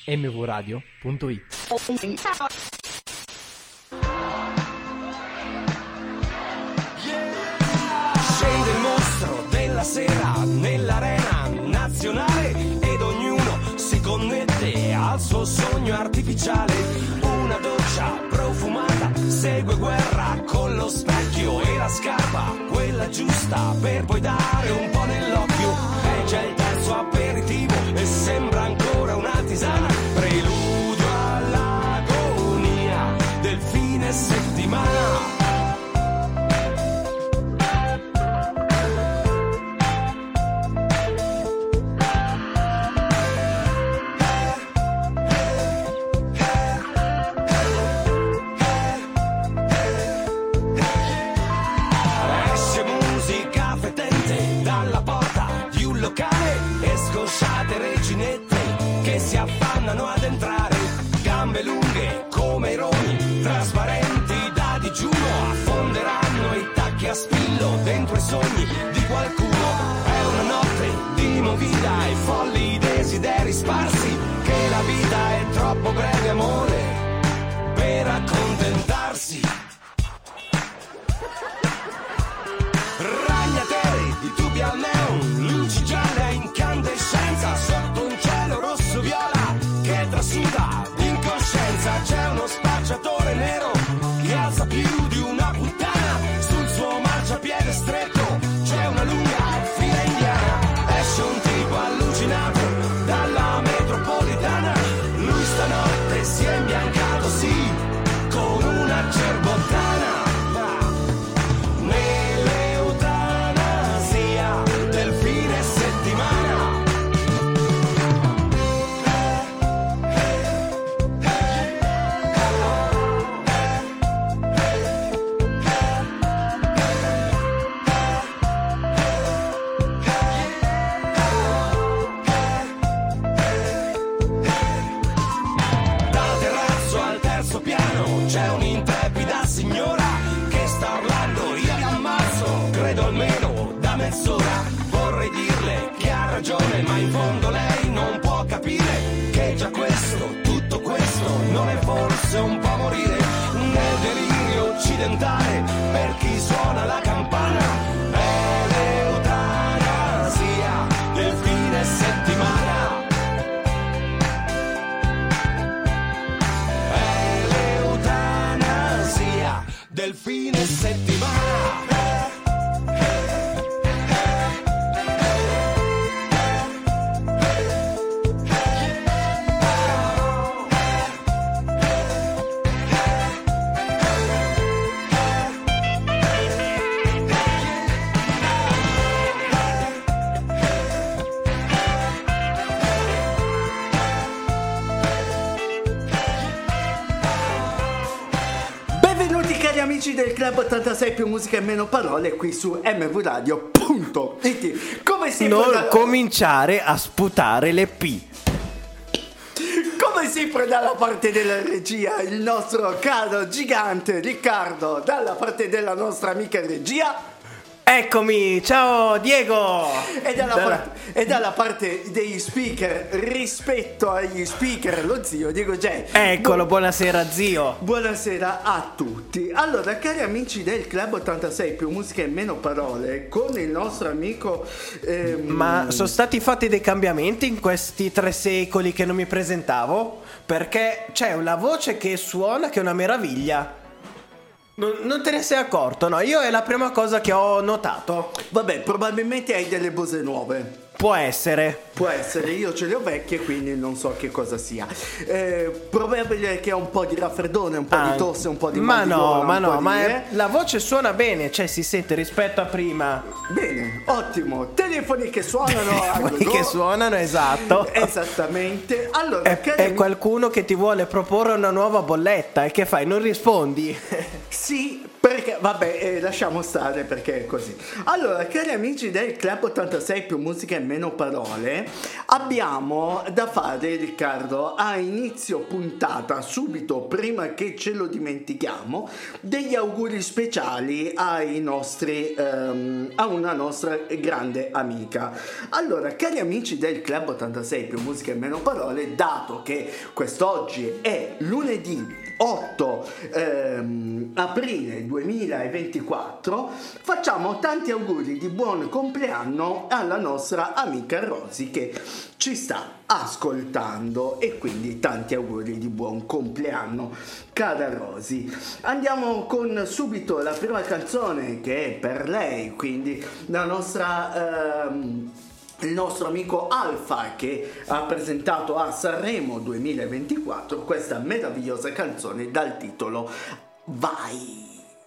mvradio.it. Scende il mostro della sera nell'arena nazionale ed ognuno si connette al suo sogno artificiale. Una doccia profumata segue guerra con lo specchio e la scarpa, quella giusta per poi dare un po' nell'occhio. E c'è il terzo aperitivo e sembra ancora una tisana, preludio all'agonia del fine settimana. Scosciate reginette che si affannano ad entrare, gambe lunghe come i rogni, trasparenti da digiuno, affonderanno i tacchi a spillo dentro i sogni di qualcuno. È una notte di movida e folli desideri sparsi, che la vita è troppo breve, amore, per accontentarsi. Ragnatele di tubi al neon, luci gialle a incandescenza, sotto un cielo rosso viola che trasuda l'incoscienza. C'è uno spacciatore nero che alza più di una puttana, sul suo marciapiede stretto c'è una lunga fila indiana. Esce un tipo allucinato dalla metropolitana, lui stanotte si è imbiancato, sì, con una cerbottana. C'è un'intrepida signora che sta urlando, io vi ammazzo, credo almeno da mezz'ora. Vorrei dirle che ha ragione, ma in fondo lei non può capire che già questo, tutto questo, non è forse un po' morire nel delirio occidentale per chi suona la campana. È l'eutanasia del fine settimana. Del fine settimana. Amici del Club 86 più musica e meno parole qui su mvradio.it. Come sempre non cominciare a sputare le P. Come sempre dalla parte della regia il nostro caro gigante Riccardo, dalla parte della nostra amica regia. Eccomi, ciao Diego! E dalla parte degli speaker, rispetto agli speaker, lo zio Diego J. Eccolo, buonasera zio. Buonasera a tutti. Allora, cari amici del Club 86 più musica e meno parole, con il nostro amico Ma sono stati fatti dei cambiamenti in questi 3 secoli che non mi presentavo? Perché c'è una voce che suona che è una meraviglia. Non te ne sei accorto? No, io è la prima cosa che ho notato. Vabbè, probabilmente hai delle bose nuove. Può essere, io ce le ho vecchie, quindi non so che cosa sia. Probabile che ha un po' di raffreddone, un po' di tosse, un po' di mal di gola, la voce suona bene, cioè si sente rispetto a prima. Bene, ottimo. Telefoni che suonano. Che suonano, esatto. Esattamente. Allora, è qualcuno che ti vuole proporre una nuova bolletta e che fai? Non rispondi? Sì, Perché, vabbè, lasciamo stare perché è così. Allora, cari amici del Club 86 più musica e meno parole, abbiamo da fare, Riccardo, a inizio puntata, subito prima che ce lo dimentichiamo, degli auguri speciali ai nostri, a una nostra grande amica. Allora, cari amici del Club 86 più musica e meno parole, dato che quest'oggi è lunedì 8 aprile 2024, facciamo tanti auguri di buon compleanno alla nostra amica Rosy che ci sta ascoltando, e quindi tanti auguri di buon compleanno, cara Rosy. Andiamo con subito la prima canzone che è per lei, quindi la nostra il nostro amico Alfa che ha presentato a Sanremo 2024 questa meravigliosa canzone dal titolo Vai.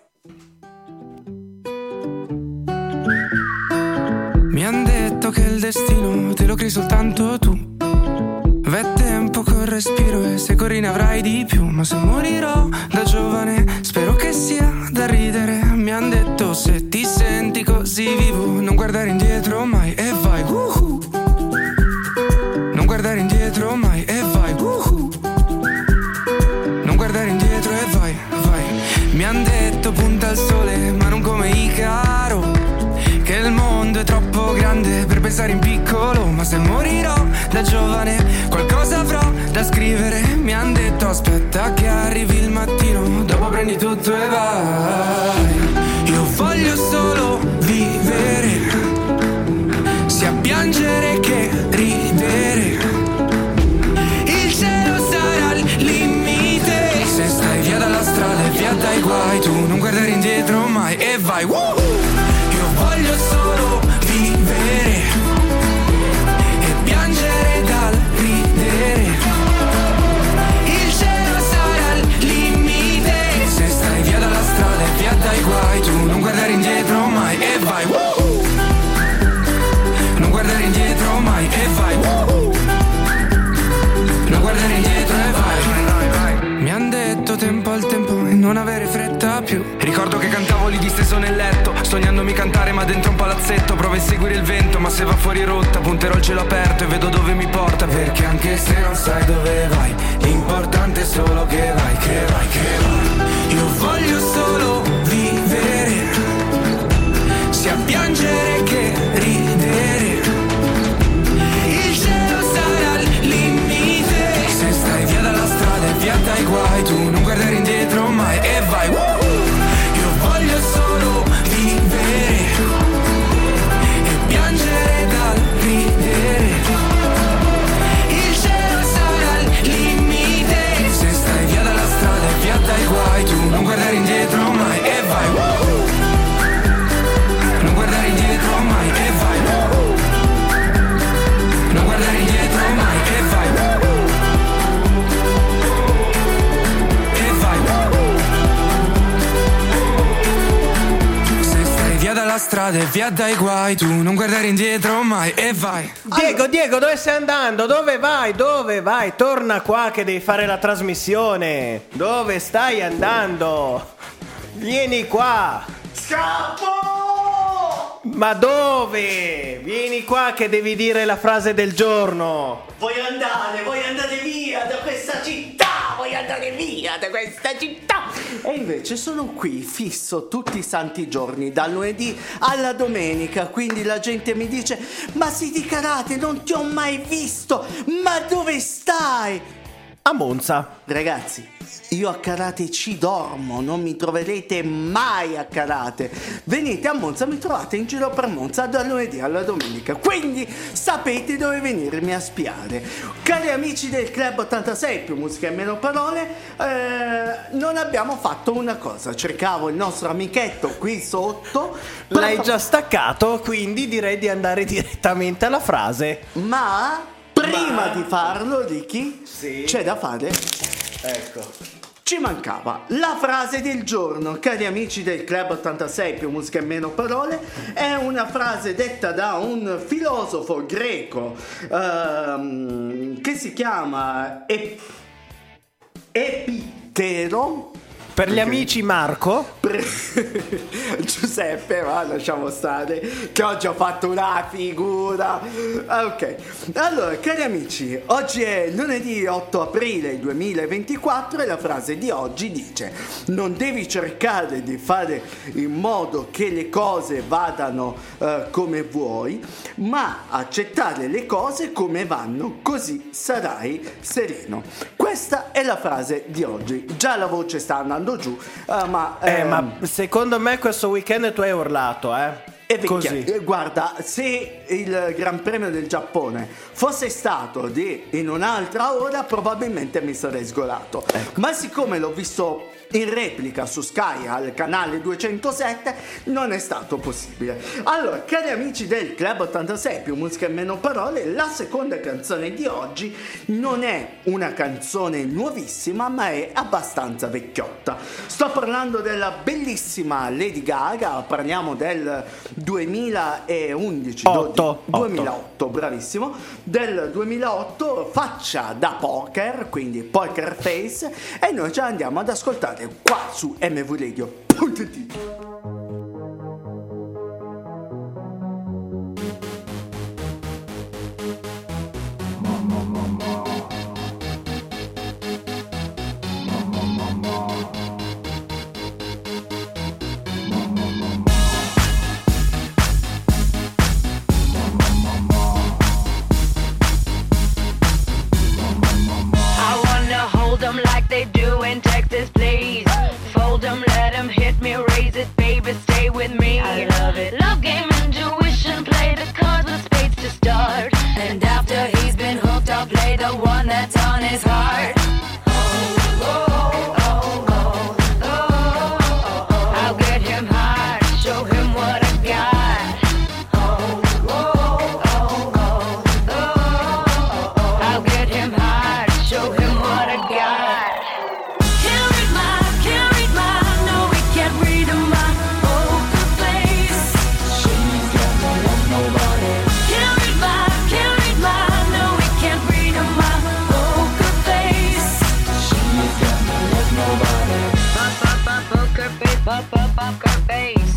Mi han detto che il destino te lo crei soltanto tu. V'è tempo col respiro e se corri ne avrai di più. Ma se morirò da giovane spero che sia da ridere. Mi han detto se ti senti così vivo non guardare indietro mai e vai Non guardare indietro mai e vai Non guardare indietro e vai. Mi han detto punta al sole ma non come Icaro, che il mondo è troppo grande per pensare in piccolo. Ma se morirò da giovane qualcosa avrò da scrivere. Mi han detto aspetta che arrivi il mattino, dopo prendi tutto e vai. Io voglio solo vivere, sia piangere che ridere. Il cielo sarà il limite, se stai via dalla strada e via dai guai. Tu non guardare indietro mai e vai. Io voglio solo vivere e piangere dal ridere. Il cielo sarà il limite, se stai via dalla strada e via dai guai. Tu non guardare indietro mai e vai. Non guardare indietro mai e vai. Non guardare indietro e vai. Mi han detto tempo al tempo e non avere fretta più. Ricordo che cantavo lì disteso nel letto, sognandomi cantare ma dentro un palazzetto. Provo a seguire il vento ma se va fuori rotta punterò il cielo aperto e vedo dove mi porta. Perché anche se non sai dove vai, l'importante è solo che vai, che vai, che vai. Io voglio solo vivere, sia piangere che ridere. Il cielo sarà il limite, se stai via dalla strada e via dai guai. Tu non guardare indietro mai e vai. Io voglio solo vivere e piangere dal ridere. Il cielo sarà il limite, se stai via dalla strada e via dai guai. Tu non guardare indietro mai e vai. Non guardare indietro mai e vai. Non guardare indietro mai e vai. E vai. Se stai via dalla strada e via dai guai. Tu non guardare indietro mai e vai. Diego, dove stai andando? Dove vai? Torna qua che devi fare la trasmissione. Dove stai andando? Vieni qua. Scappo! Ma dove? Vieni qua che devi dire la frase del giorno. Voglio andare via da questa città. E invece sono qui fisso tutti i santi giorni, dal lunedì alla domenica. Quindi la gente mi dice: ma sei di Karate, non ti ho mai visto. Ma dove stai? A Monza. Ragazzi, io a Karate ci dormo, non mi troverete mai a Karate. Venite a Monza, mi trovate in giro per Monza dal lunedì alla domenica, quindi sapete dove venirmi a spiare. Cari amici del Club 86 più musica e meno parole, non abbiamo fatto una cosa. Cercavo il nostro amichetto qui sotto. L'hai già staccato, quindi direi di andare direttamente alla frase. Ma prima di farlo, Ricky, sì, c'è da fare. Ecco, ci mancava la frase del giorno, cari amici del Club 86 più musica e meno parole. È una frase detta da un filosofo greco che si chiama Epitero, Per gli amici Marco, Giuseppe, ma lasciamo stare che oggi ho fatto una figura. Ok, allora cari amici, oggi è lunedì 8 aprile 2024 e la frase di oggi dice: non devi cercare di fare in modo che le cose vadano come vuoi, ma accettare le cose come vanno, così sarai sereno. Questa è la frase di oggi. Già la voce sta andando giù, ma secondo me questo weekend tu hai urlato, è vecchia. Così. Guarda, se il Gran Premio del Giappone fosse stato in un'altra ora, probabilmente mi sarei sgolato. Ma siccome l'ho visto in replica su Sky al canale 207, non è stato possibile. Allora, cari amici del Club 86 più musica e meno parole, la seconda canzone di oggi non è una canzone nuovissima, ma è abbastanza vecchiotta. Sto parlando della bellissima Lady Gaga, parliamo del 2011 2008, bravissimo, del 2008, faccia da poker, quindi Poker Face, e noi ci andiamo ad ascoltare qua su mvradio.it. Like they do in Texas, please. Fold 'em, let 'em hit me, raise it, baby, stay with me. I love it. Love game, intuition, play the cards with spades to start. And after he's been hooked, I'll play the one that's on his heart. I'll get him hard, show him what I got. I'll get him hard, show him what I got. Poker face,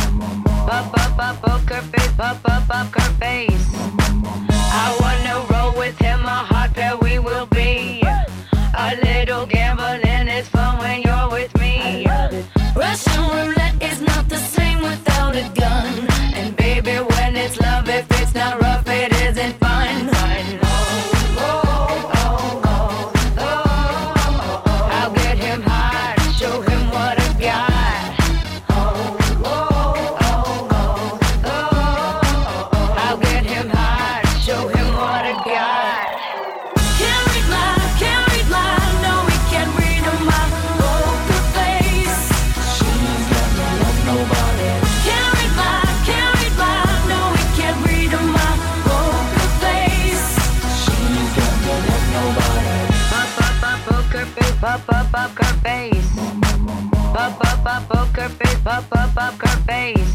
poker face. I wanna roll with him, a hot pair we will be. A little gambling is fun when you're with me. Russian roulette is not the same without a gun. And baby, when it's love, if it's not rough, it isn't fun. I'll get him hard, show him what I got. Poker face, poker face, poker face.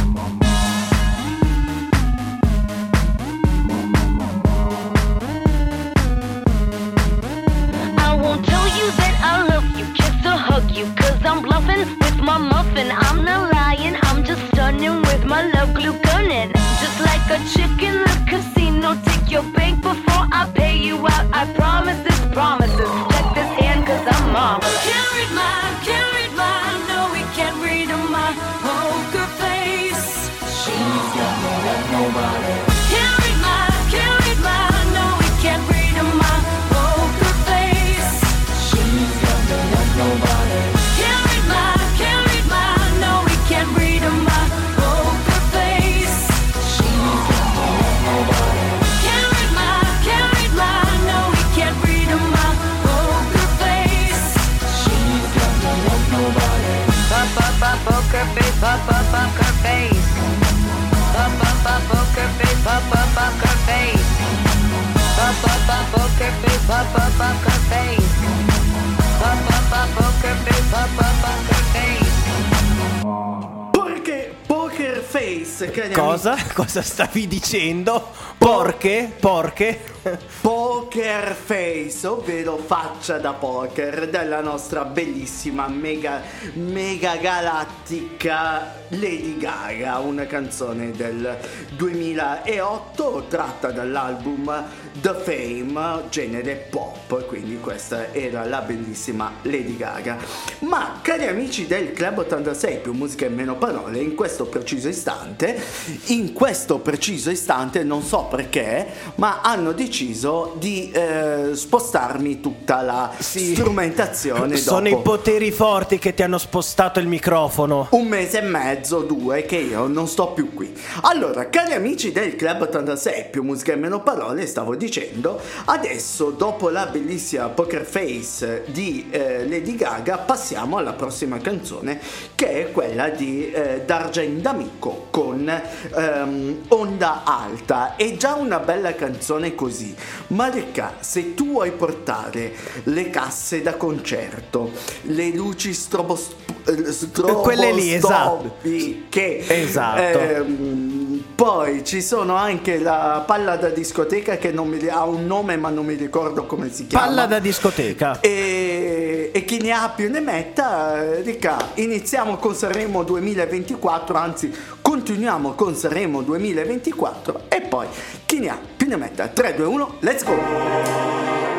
I won't tell you that I love you, kiss or hug you, 'cause I'm bluffing with my muffin. I'm not lying, I'm just stunning with my love glue gunning. Just like a chick in the casino, take your bank before I pay you out. I promise this promises. Check this hand 'cause I'm mom. Can't read mine, no we can't read my poker face. She's got no love, nobody. Can't read mine, no we can't read my poker face. She's got no love, nobody. Can't read mine, no we can't read my poker face. She's got no love, nobody. Can't read mine, no we can't read my poker face. She's got no love, nobody. Poker face, poker face. Poker face, poker face. Poker face, poker face. Poker face, poker face. Poker Face, cari Cosa? Cosa stavi dicendo? Porche? Poker Face, ovvero faccia da poker, della nostra bellissima mega galattica Lady Gaga, una canzone del 2008 tratta dall'album The Fame, genere pop, quindi questa era la bellissima Lady Gaga. Ma cari amici del Club 86 più musica e meno parole, in questo preciso istante non so perché, ma hanno deciso di spostarmi tutta la strumentazione. Sono dopo i poteri forti che ti hanno spostato il microfono. 1 mese e mezzo, 2, che io non sto più qui. Allora, cari amici del Club 86 più musica e meno parole, stavo dicendo, adesso dopo la bellissima Poker Face di Lady Gaga passiamo alla prossima canzone, che è quella di D'Argent D'Amico con Onda Alta. È già una bella canzone così, ma Ricca, se tu vuoi portare le casse da concerto, le luci quelle lì, esatto, che poi ci sono anche la palla da discoteca che ha un nome ma non mi ricordo come si chiama. Palla da discoteca. E chi ne ha più ne metta. Ricca, iniziamo con Sanremo 2024, anzi continuiamo con Sanremo 2024 e poi chi ne ha più ne metta. 3, 2, 1, let's go!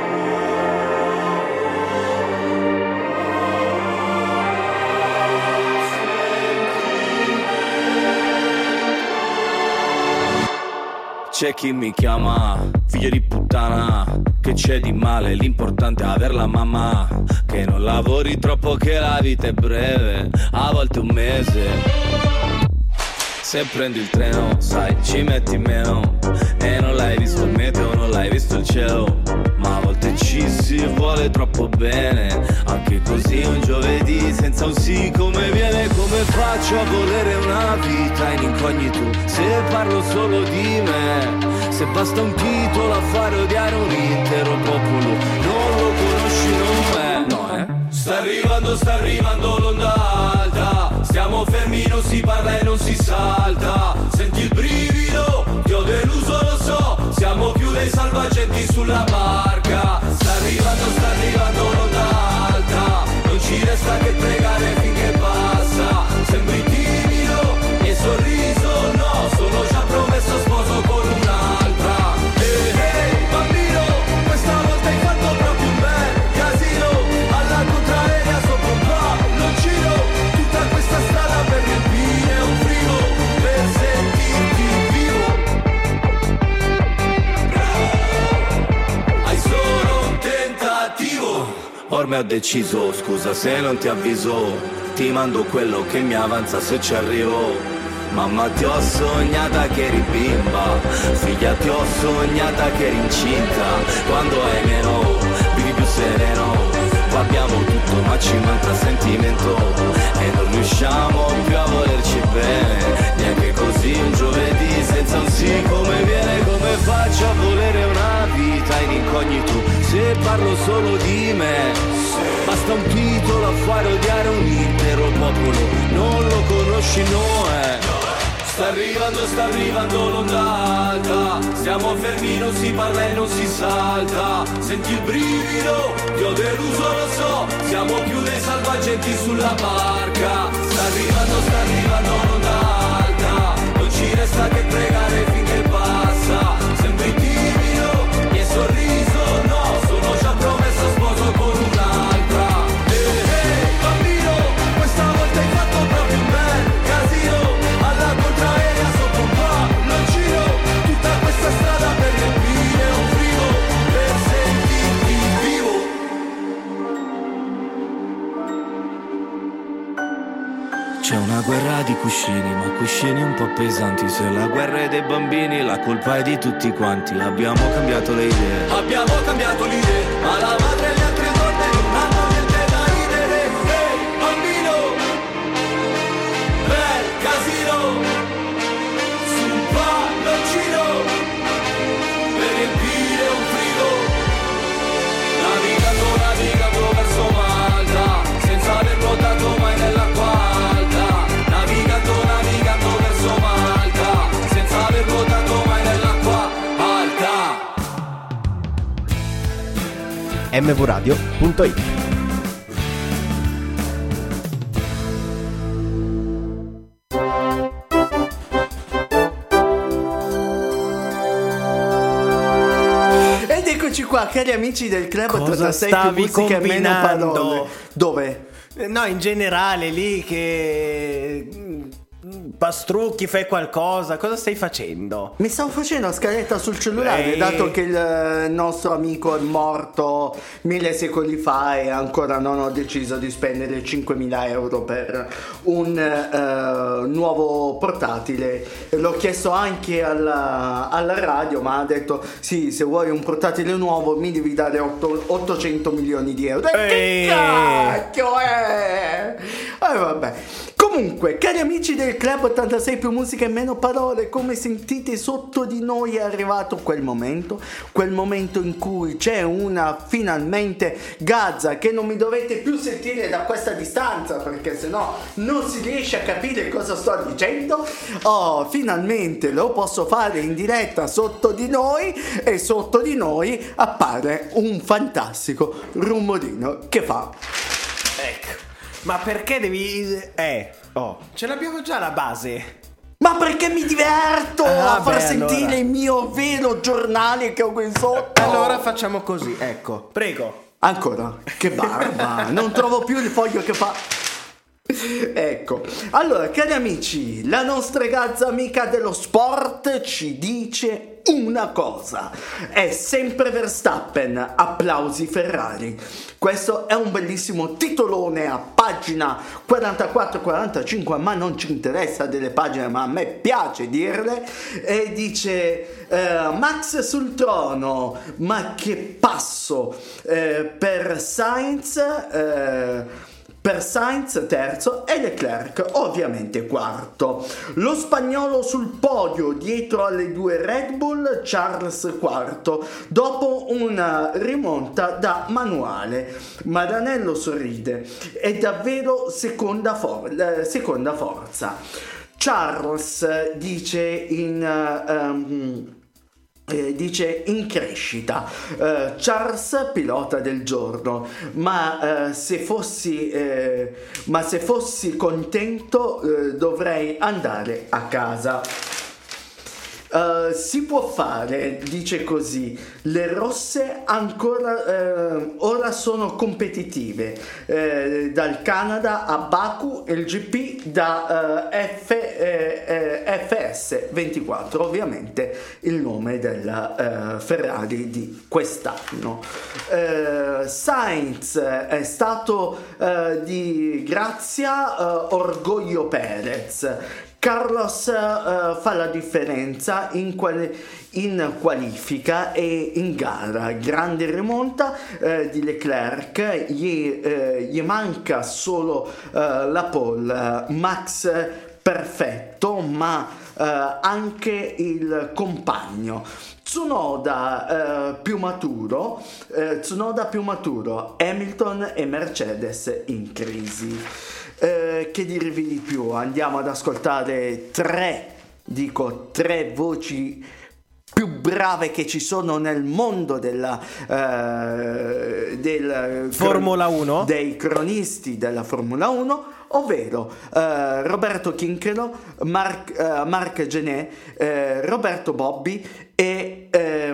C'è chi mi chiama figlio di puttana, che c'è di male, l'importante è aver la mamma, che non lavori troppo, che la vita è breve, a volte un mese. Se prendi il treno, sai, ci metti meno, e non l'hai visto il meteo, non l'hai visto il cielo, ma a volte ci si vuole troppo bene, anche così un giovedì senza un sì come viene. Come faccio a volere una vita in incognito se parlo solo di me, se basta un titolo a fare odiare un intero popolo, non lo conosci, no. Sta arrivando l'onda alta, stiamo fermi, non si parla e non si salta, senti il brivido, ti ho deluso lo so, siamo più dei salvagenti sulla barca. Sta arrivando l'onda alta, non ci resta che pregare finché passa, sembri timido e sorriso no, sono già promesso sposo con un'altra. Ehi, bambino, questa volta hai fatto proprio un bel casino, alla contraria sopra un po' non giro, tutta questa strada per riempire un frigo, per sentirti vivo. Hai solo un tentativo. Ormai ho deciso, scusa se non ti avviso, ti mando quello che mi avanza se ci arrivo. Mamma ti ho sognata che eri bimba, figlia ti ho sognata che eri incinta, quando hai meno vivi più sereno, qua abbiamo tutto ma ci manca sentimento, e non riusciamo più a volerci bene, neanche così un giovedì senza un sì come viene. Come faccio a volere una vita in incognito se parlo solo di me, basta un titolo a fare odiare un intero popolo, non lo conosci, no. Sta arrivando l'onda alta, stiamo fermi, non si parla e non si salta, senti il brivido, ti ho deluso lo so, siamo più dei salvagenti sulla barca. Sta arrivando l'onda alta, non ci resta che pregare finché passa, sembri timido e sorriso no, sono già promesso sposo con un'altra. Bambino, questa volta hai fatto proprio un bel casino, alla contraria sopra un po' non giro, tutta questa strada per riempire un frigo, per sentirti vivo. C'è una guerra di cuscini, ma cuscini un po' pesanti, se la guerra è dei bambini la colpa è di tutti quanti. Abbiamo cambiato le idee, ma la madre e le altre donne non hanno niente da ridere. Bambino, bel casino, su un palloncino, per riempire un frigo, navigando verso Malta, senza aver nuotato mai nell'acqua alta, navigando verso Malta. mvradio.it. Ed eccoci qua, cari amici del Club Cosa 86 stavi più musica e meno combinando? parole. Dove? No, in generale lì che pastrucchi, fai qualcosa. Cosa stai facendo? Mi stavo facendo la scaletta sul cellulare, dato che il nostro amico è morto 1000 secoli fa e ancora non ho deciso di spendere 5.000 euro per un nuovo portatile. L'ho chiesto anche alla radio, ma ha detto sì, se vuoi un portatile nuovo mi devi dare 800 milioni di euro. Che cacchio è? Vabbè. Comunque, cari amici del Club 86 più musica e meno parole, come sentite sotto di noi è arrivato quel momento in cui c'è una finalmente gazza che non mi dovete più sentire da questa distanza, perché sennò non si riesce a capire cosa sto dicendo. Oh, finalmente lo posso fare in diretta sotto di noi, e sotto di noi appare un fantastico rumorino che fa. Ecco. Ma perché devi... ce l'abbiamo già la base. Ma perché mi diverto a far sentire allora il mio vero giornale che ho qui sotto. Allora facciamo così, ecco, prego. Ancora? Che barba. Non trovo più il foglio che fa. Ecco, allora cari amici, la nostra gazza amica dello sport ci dice una cosa: è sempre Verstappen, applausi Ferrari. Questo è un bellissimo titolone a pagina 44-45, ma non ci interessa delle pagine, ma a me piace dirle. E dice Max sul trono, ma che passo per Sainz terzo e Leclerc ovviamente quarto. Lo spagnolo sul podio dietro alle due Red Bull, Charles quarto dopo una rimonta da manuale. Maranello sorride, è davvero seconda forza. Charles dice in crescita. Charles pilota del giorno, ma se fossi contento dovrei andare a casa. Si può fare, dice così, le rosse ancora ora sono competitive, dal Canada a Baku, il GP da FS24, ovviamente il nome della Ferrari di quest'anno. Sainz è stato di grazia, orgoglio Perez. Carlos fa la differenza in qualifica e in gara. Grande rimonta di Leclerc, gli manca solo la pole. Max perfetto, ma anche il compagno. Tsunoda più maturo, Hamilton e Mercedes in crisi. Che dirvi di più? Andiamo ad ascoltare tre voci più brave che ci sono nel mondo del Formula 1, dei cronisti della Formula 1, ovvero Roberto Chinchero, Marc Gené, Roberto Bobbi e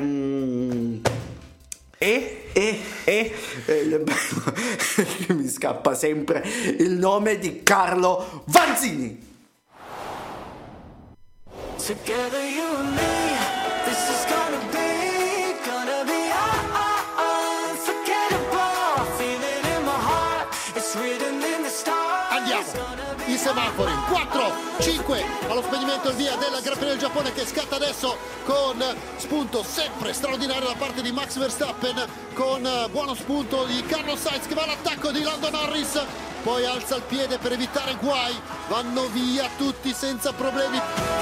mi scappa sempre il nome di Carlo Vanzini. Together you and me, this is gonna be unforgettable. Feeling in my heart, it's written in the stars. Andiamo, i semafori, 4, 5, allo spegnimento il via del Gran Premio del Giappone che scatta adesso con spunto sempre straordinario da parte di Max Verstappen, con buono spunto di Carlos Sainz che va all'attacco di Lando Norris, poi alza il piede per evitare guai, vanno via tutti senza problemi.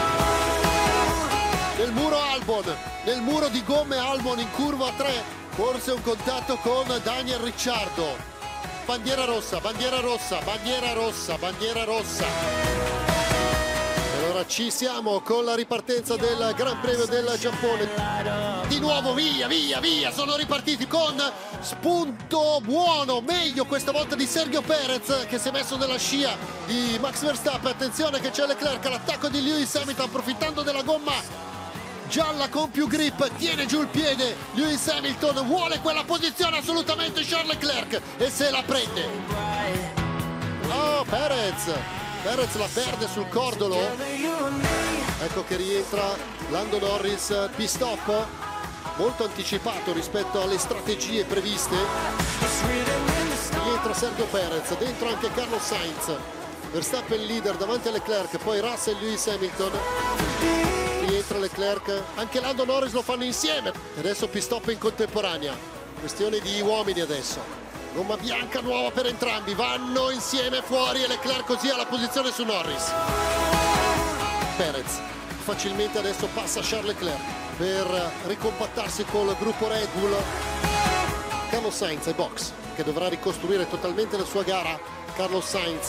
Nel muro Albon, nel muro di gomme Albon in curva 3, forse un contatto con Daniel Ricciardo. Bandiera rossa, bandiera rossa, bandiera rossa, bandiera rossa. E allora ci siamo con la ripartenza del Gran Premio del Giappone. Di nuovo via, sono ripartiti con spunto buono, meglio questa volta di Sergio Perez che si è messo nella scia di Max Verstappen. Attenzione che c'è Leclerc all'attacco di Lewis Hamilton, approfittando della gomma gialla con più grip, tiene giù il piede Lewis Hamilton, vuole quella posizione assolutamente Charles Leclerc e se la prende. Perez la perde sul cordolo. Ecco che rientra Lando Norris, pit stop molto anticipato rispetto alle strategie previste. Rientra Sergio Perez, dentro anche Carlos Sainz, Verstappen leader davanti a Leclerc, poi Russell, Lewis Hamilton. Rientra Leclerc, anche Lando Norris lo fanno insieme. Adesso pit stop in contemporanea, questione di uomini adesso. Gomma bianca nuova per entrambi, vanno insieme fuori e Leclerc così ha la posizione su Norris. Perez facilmente adesso passa Charles Leclerc per ricompattarsi col gruppo Red Bull. Carlos Sainz è box che dovrà ricostruire totalmente la sua gara. Carlos Sainz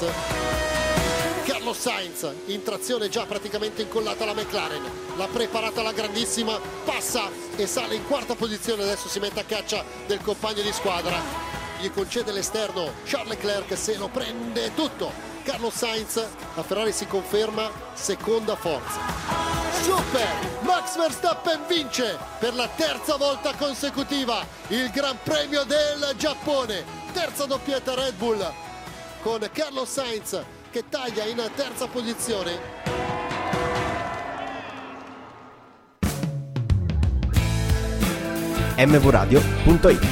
in trazione già praticamente incollata alla McLaren, l'ha preparata alla grandissima, passa e sale in quarta posizione, adesso si mette a caccia del compagno di squadra, gli concede l'esterno Charles Leclerc, se lo prende tutto Carlos Sainz. La Ferrari si conferma seconda forza. Super! Max Verstappen vince per la terza volta consecutiva il Gran Premio del Giappone, terza doppietta Red Bull con Carlos Sainz che taglia in terza posizione. mvradio.it.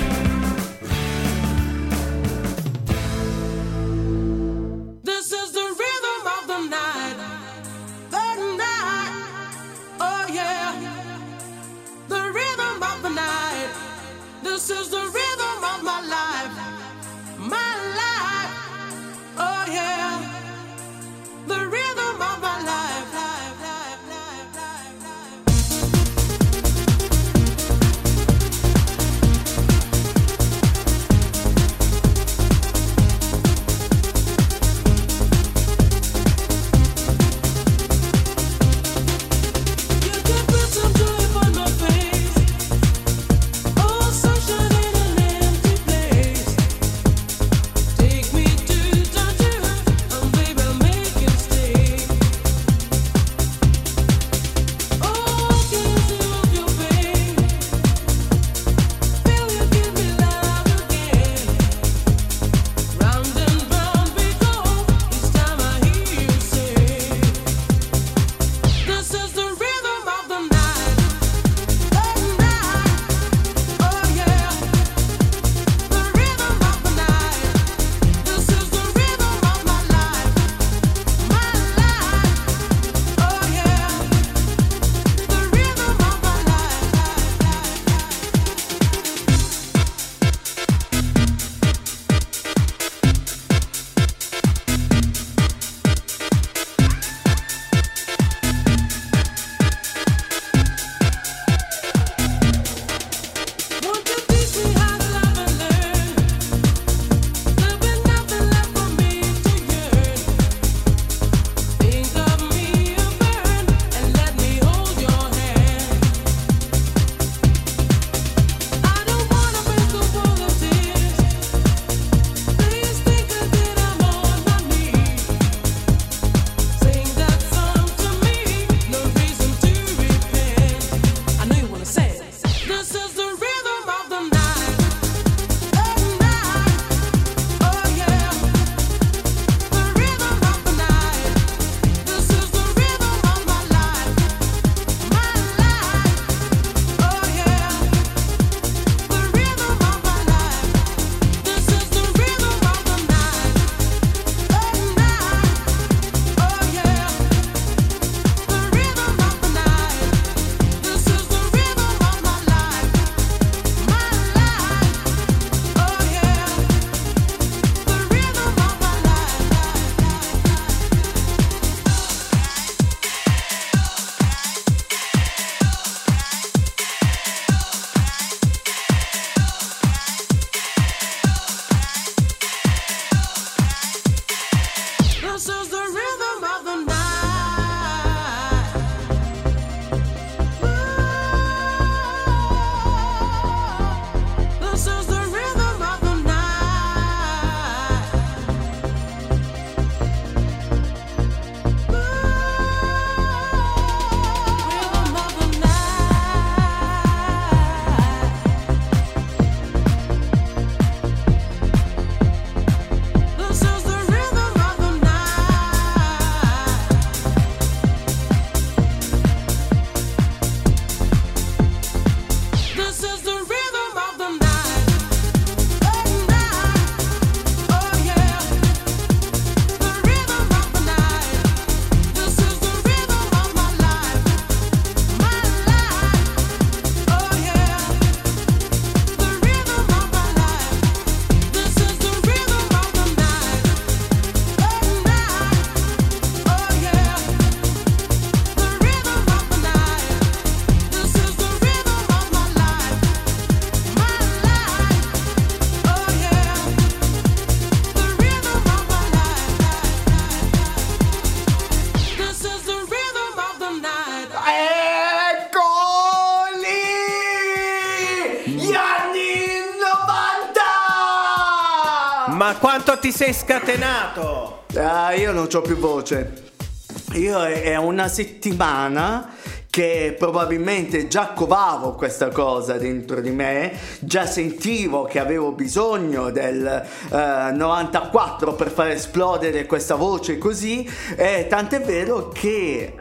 ma quanto ti sei scatenato? Io non c'ho più voce. Io è una settimana che probabilmente già covavo questa cosa dentro di me, già sentivo che avevo bisogno del 94 per far esplodere questa voce così, tant'è vero che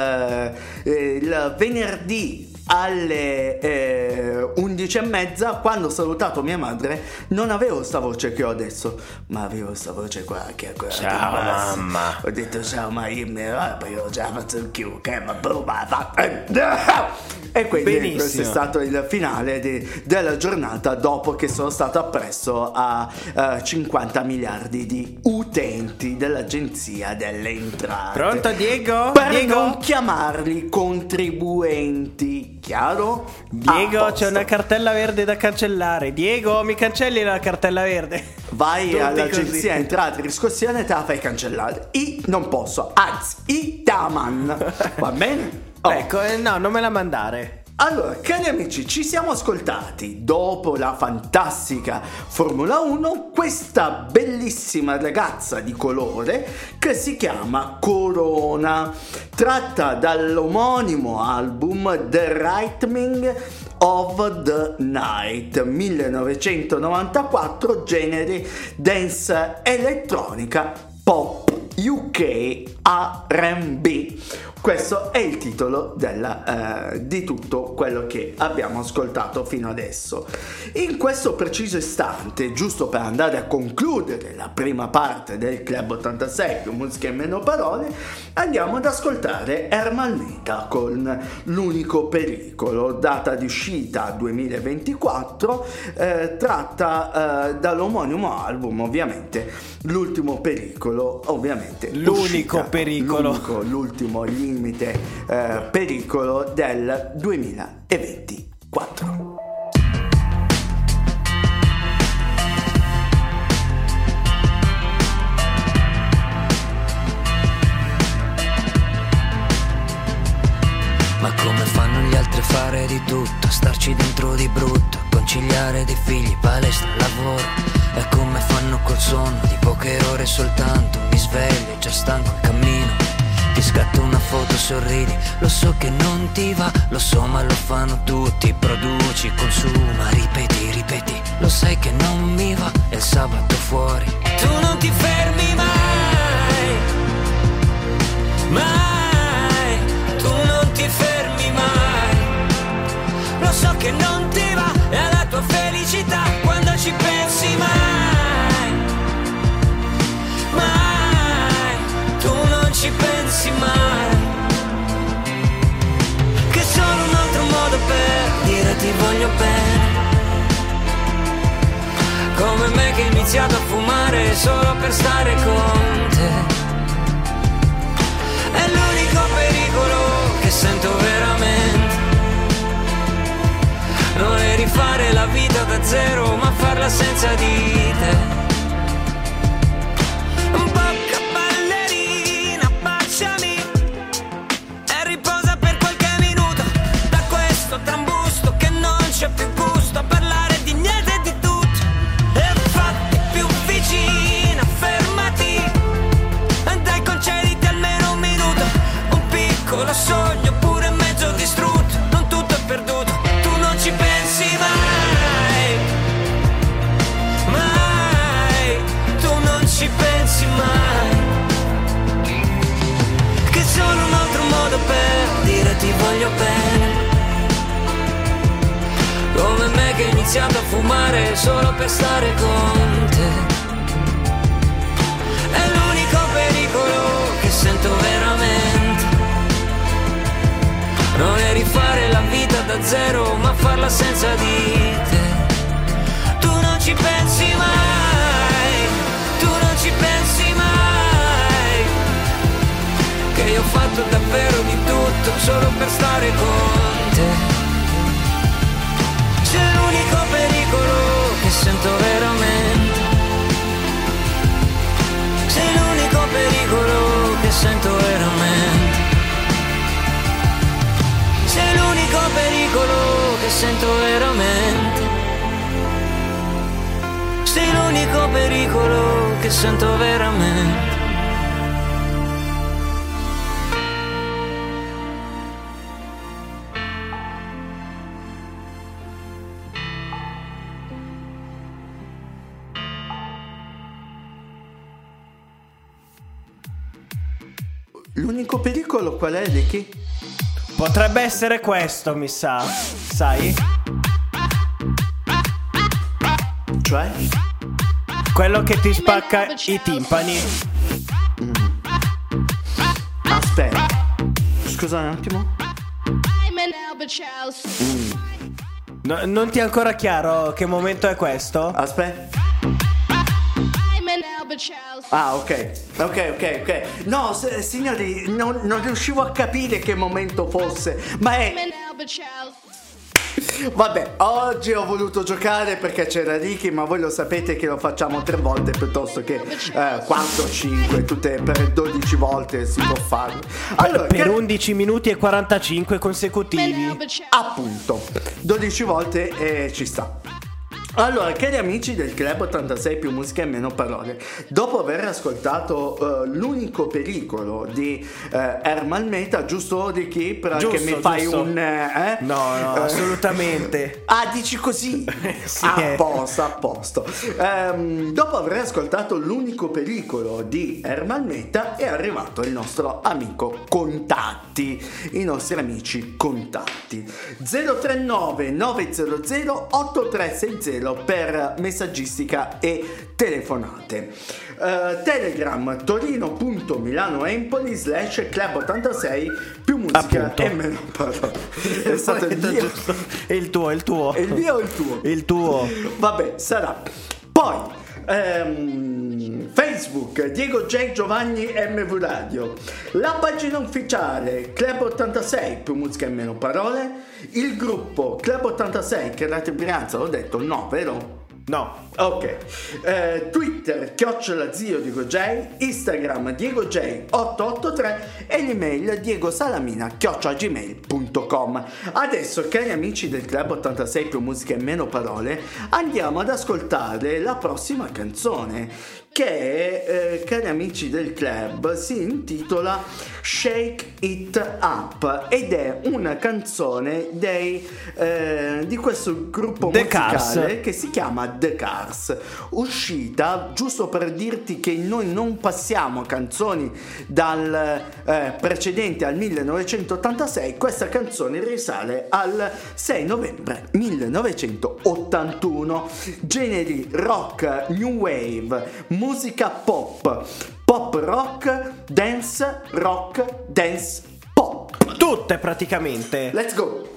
il venerdì alle 11:30, quando ho salutato mia madre, non avevo sta voce che ho adesso, ma avevo sta voce qua che è quella. Ciao mamma. Ho detto ciao, ma io ho già fatto il chiù, che ma e quindi benissimo. Questo è stato il finale della giornata, dopo che sono stato appresso a 50 miliardi di utenti dell'Agenzia delle Entrate. Pronto Diego? Per Diego? non chiamarli contribuenti, chiaro? Diego, c'è una cartella verde da cancellare. Diego, mi cancelli la cartella verde? Vai Tutti all'Agenzia così. Entrate e Riscossione e te la fai cancellare. Non posso, anzi, taman. Va bene? Oh. Ecco, no, non me la mandare. Allora, cari amici, ci siamo ascoltati dopo la fantastica Formula 1 questa bellissima ragazza di colore che si chiama Corona, tratta dall'omonimo album The Rhythming of the Night 1994, genere dance elettronica pop UK R&B. Questo è il titolo di tutto quello che abbiamo ascoltato fino adesso. In questo preciso istante, giusto per andare a concludere la prima parte del Club 86 più musica e meno parole, andiamo ad ascoltare Ermal Meta con L'unico pericolo, data di uscita 2024, tratta dall'omonimo album, ovviamente L'ultimo pericolo, ovviamente L'unico pericolo. l'ultimo limite pericolo del 2024. Ma come fanno gli altri a fare di tutto, starci dentro di brutto, conciliare dei figli, palestra, lavoro? E come fanno col sonno di poche ore soltanto, mi sveglio già stanco al cammino, ti scatto una foto, sorridi, lo so che non ti va, lo so ma lo fanno tutti, produci, consuma, ripeti, ripeti, lo sai che non mi va, è il sabato fuori, tu non ti fermi mai, mai, tu non ti fermi mai, lo so che non ti va, è la tua felicità quando ci pensi mai, mai, tu non ci pensi mai, che è solo un altro modo per dire ti voglio bene, come me che ho iniziato a fumare solo per stare con te, è l'unico pericolo che sento veramente, non è rifare la vita da zero ma farla senza di te. Bocca ballerina, baciami e riposa per qualche minuto da questo trambusto che non c'è più gusto a parlare di niente e di tutto, e fatti più vicina, fermati, dai, concediti almeno un minuto, un piccolo sogno pure mezzo distrutto, non tutto è perduto, tu non ci pensi mai, mai, tu non ci pensi mai, che è solo un altro modo per dire ti voglio bene, come me che ho iniziato a fumare solo per stare con te, è l'unico pericolo che sento veramente, non è rifare la vita da zero ma farla senza di te, tu non ci pensi mai, tu non ci pensi mai, che io ho fatto davvero di tutto solo per stare con te, c'è l'unico pericolo che sento veramente, c'è l'unico pericolo che sento veramente, c'è l'unico pericolo che sento veramente, sei l'unico pericolo che sento veramente. L'unico pericolo qual è, Ricky? Potrebbe essere questo, mi sa. Sai? Cioè? Quello che ti spacca i timpani. Aspetta. Scusa un attimo. Non ti è ancora chiaro che momento è questo? Aspetta. Ah, ok. No, signori, non riuscivo a capire che momento fosse, ma è... Vabbè, oggi ho voluto giocare perché c'era Ricky, ma voi lo sapete che lo facciamo 3 volte piuttosto che 4, 5, tutte per 12 volte si può fare. Allora, per 11 minuti e 45 consecutivi. Appunto, 12 volte ci sta. Allora, cari amici del Club 86 più musica e meno parole, dopo aver ascoltato l'unico pericolo di Herman Meta, giusto Ricky? Giusto, che mi fai un... No, assolutamente. Ah, dici così? Sì. A posto. Dopo aver ascoltato l'unico pericolo di Herman Meta è arrivato il nostro amico Contatti, i nostri amici Contatti. 039 900 8360 per messaggistica e telefonate. Telegram torino.milanoempoli /club86 più musica. Appunto. E meno parole. È stato il mio. E il tuo. Il mio o il tuo? Il tuo. Vabbè, sarà. Poi Facebook Diego J Giovanni MV Radio, la pagina ufficiale Club 86 più musica e meno parole, il gruppo Club 86 che Rate Brianza, l'ho detto, no, vero? No. Ok. Twitter @Zio Diego J, Instagram Diego J 883 e l'email diegosalamina@gmail.com. Adesso, cari amici del Club 86 più musica e meno parole, andiamo ad ascoltare la prossima canzone che, cari amici del club, si intitola Shake It Up ed è una canzone di questo gruppo The musicale Cars, che si chiama The Cars, uscita, giusto per dirti che noi non passiamo canzoni dal precedente al 1986, questa canzone risale al 6 novembre 1981, generi rock, new wave, musica pop rock, dance pop, tutte praticamente. Let's go.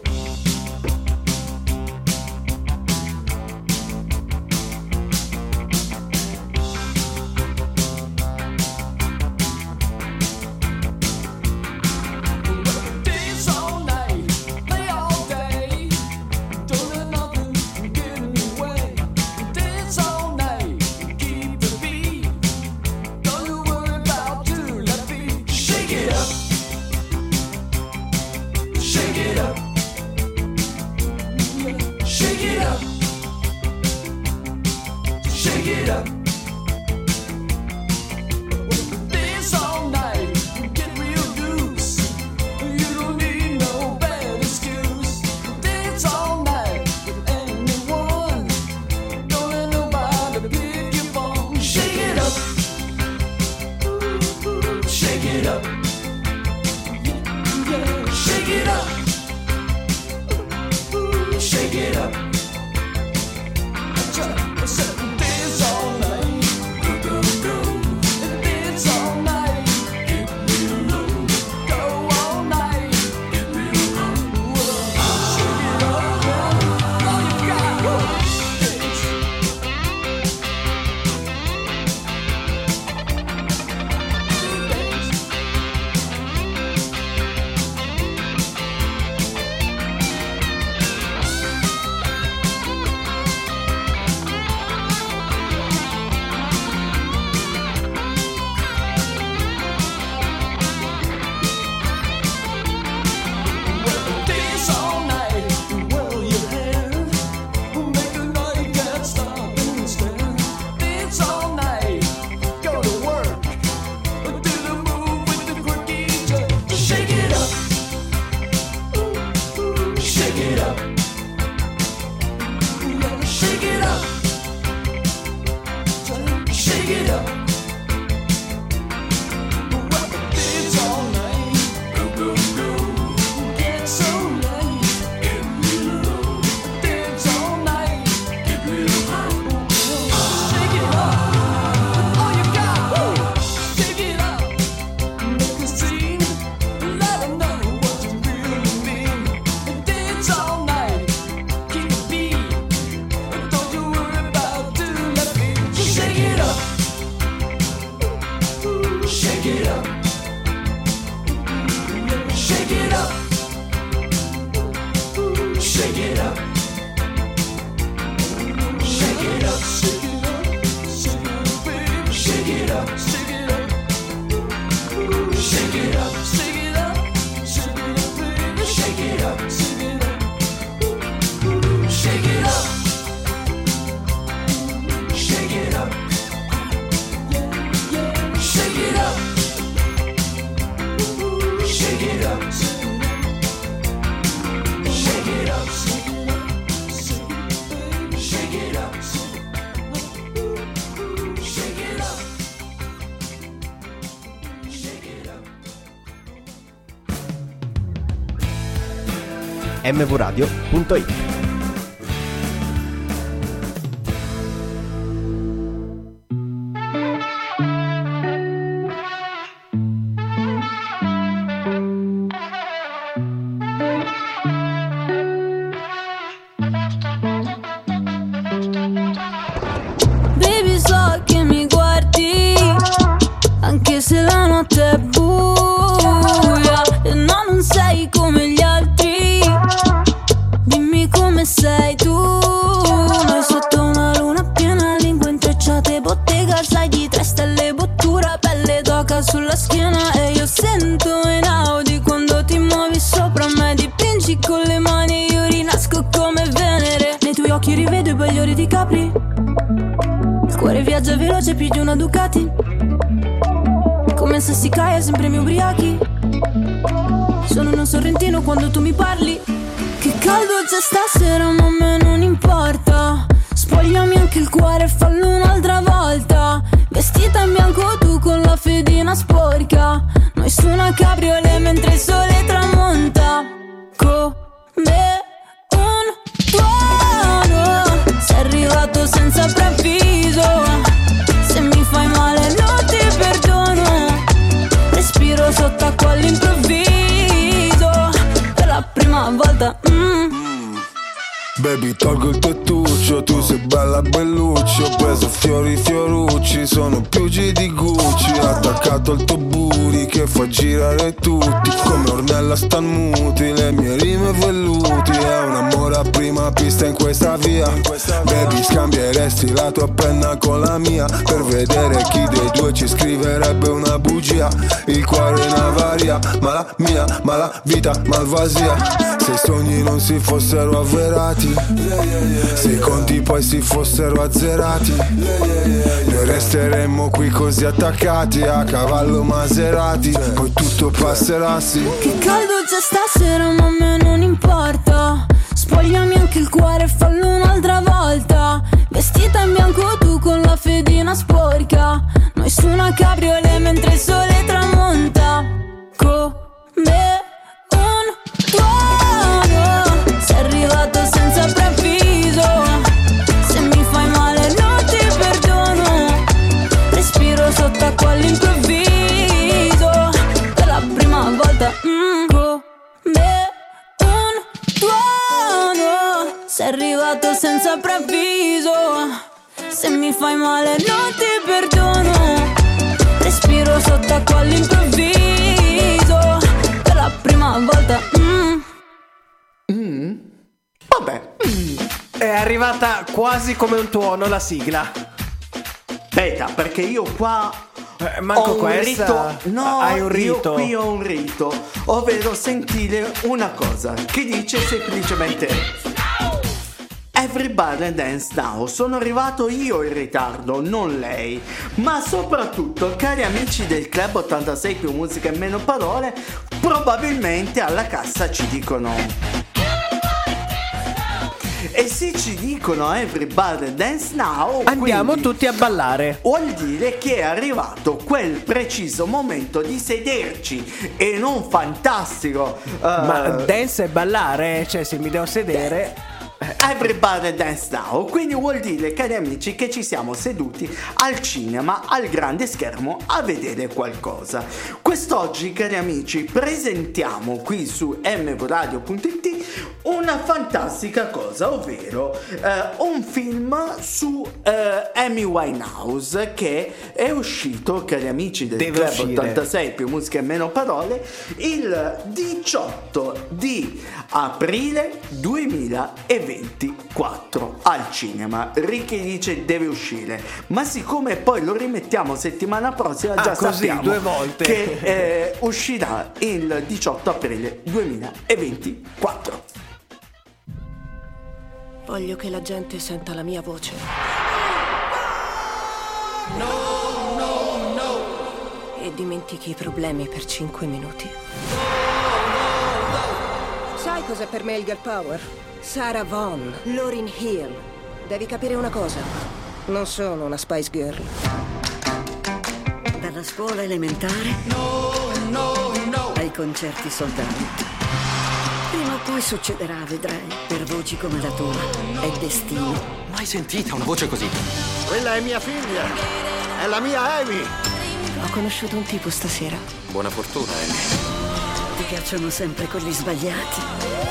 Shake it up. it up. Shake it up. Shake it up. Shake it up. Shake it up. Shake it up. Shake it up. Shake it up. Shake it up. Shake it up. Shake it up. Shake it up. mvradio.it. Baby, so che mi guardi anche se la notte è buia e no, non sei come gli altri. Dimmi come sei tu. Noi sotto una luna piena, lingue intrecciate, bottega, sai di 3 stelle, bottura, pelle d'oca sulla schiena. E io sento in Audi quando ti muovi sopra me, dipingi con le mani, io rinasco come Venere. Nei tuoi occhi rivedo i bagliori di Capri, il cuore viaggia veloce più di una Ducati, come se si caia sempre mi ubriachi. Sono uno sorrentino quando tu mi parli. Che caldo c'è stasera ma a me non importa. Spogliami anche il cuore e fallo un'altra volta. Vestita in bianco tu con la fedina sporca, noi su una cabriolet mentre il sole tramonta. Come un tuono sei arrivato senza preavviso. Se mi fai male non ti perdono. Respiro sott'acqua all'improvviso per la prima volta. Baby, tolgo il tettuccio, tu sei bella bellucci. Ho preso fiori fiorucci, sono piugi di Gucci. Attaccato al tuo booty che fa girare tutti, come Ornella stan muti, le mie rime velluti. È un amore a prima pista in questa via. Baby, scambieresti la tua penna con la mia per vedere chi dei due ci scriverebbe una bugia. Il cuore in avaria, ma la mia, ma la vita malvasia. Se i sogni non si fossero avverati, se i conti poi si fossero azzerati, noi resteremmo qui così attaccati a cavallo Maserati, poi tutto passerà, sì. Che caldo c'è stasera ma a me non importa. Spogliami anche il cuore e fallo un'altra volta. Vestita in bianco tu con la fedina sporca, noi su una cabriolet mentre il sole tramonta. Come un tuono sei arrivato senza preavviso. Se mi fai male non ti perdono. Respiro sott'acqua all'improvviso per la prima volta. Come un tuono sei arrivato senza preavviso. Se mi fai male non ti perdono. Respiro sott'acqua all'improvviso per la prima volta. Vabbè. È arrivata quasi come un tuono la sigla. Aspetta, perché io qua manco ho un questa. rito. No, hai un rito. Io qui ho un rito, ovvero sentire una cosa che dice semplicemente Everybody Dance Now. Sono arrivato io in ritardo, non lei. Ma soprattutto, cari amici del Club 86 più musica e meno parole, probabilmente alla cassa ci dicono. E se ci dicono Everybody Dance Now, andiamo tutti a ballare. Vuol dire che è arrivato quel preciso momento di sederci e non fantastico. Ma dance e ballare, cioè se mi devo sedere. Everybody Dance Now. Quindi vuol dire, cari amici, che ci siamo seduti al cinema, al grande schermo, a vedere qualcosa. Quest'oggi, cari amici, presentiamo qui su mvradio.it una fantastica cosa, ovvero un film su Amy Winehouse che è uscito, cari amici del Club 86 più musica e meno parole, il 18 di aprile 2024 al cinema. Ricky dice deve uscire, ma siccome poi lo rimettiamo settimana prossima, già così, sappiamo 2 volte che uscirà il 18 aprile 2024. Voglio che la gente senta la mia voce. No, no, no. E dimentichi i problemi per 5 minuti. Sai cos'è per me il girl power? Sarah Vaughan, Lauryn Hill. Devi capire una cosa. Non sono una Spice Girl. Dalla scuola elementare ai concerti soldati. Prima o poi succederà, vedrai. Per voci come la tua è destino. Mai sentita una voce così? Quella è mia figlia. È la mia Amy. Ho conosciuto un tipo stasera. Buona fortuna, Amy. Ti piacciono sempre quelli sbagliati.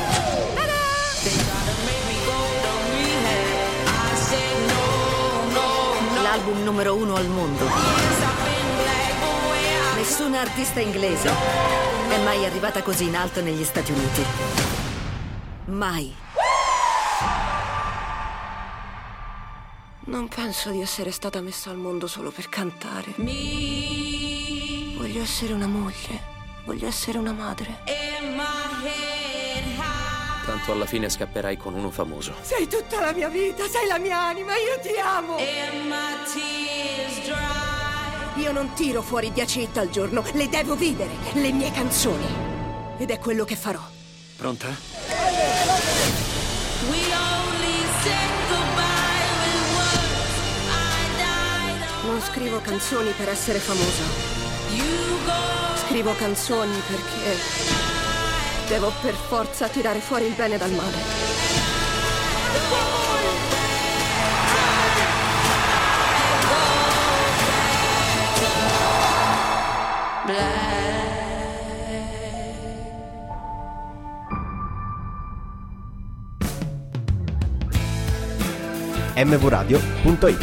L'album numero 1 al mondo. Nessuna artista inglese è mai arrivata così in alto negli Stati Uniti. Mai. Non penso di essere stata messa al mondo solo per cantare. Voglio essere una moglie. Voglio essere una madre. Tanto alla fine scapperai con uno famoso. Sei tutta la mia vita, sei la mia anima, io ti amo. Io non tiro fuori 10 hit al giorno, le devo vivere, le mie canzoni. Ed è quello che farò. Pronta? Non scrivo canzoni per essere famosa. Scrivo canzoni perché devo per forza tirare fuori il bene dal male. mvradio.it.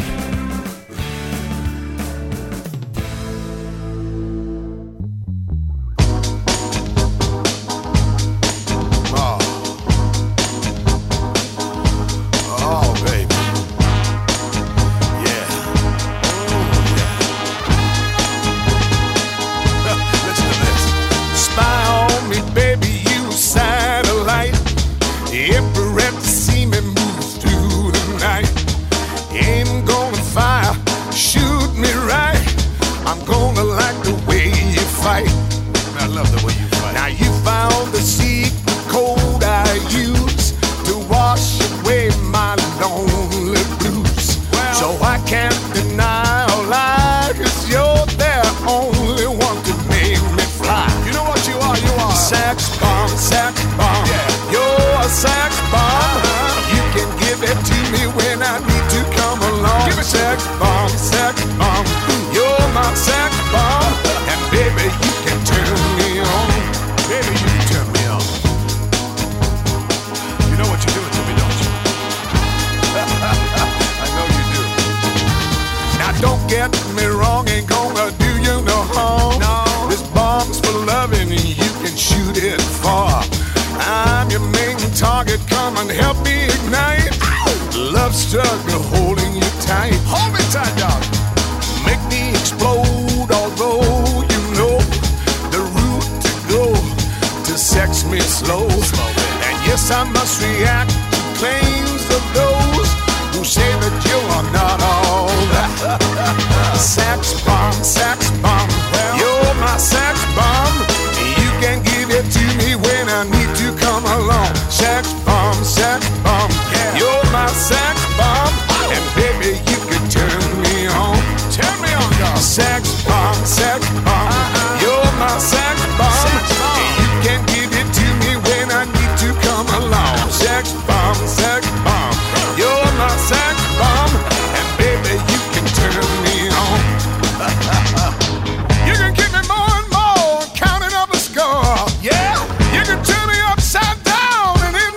Counting up a score, yeah. You can turn me upside down and in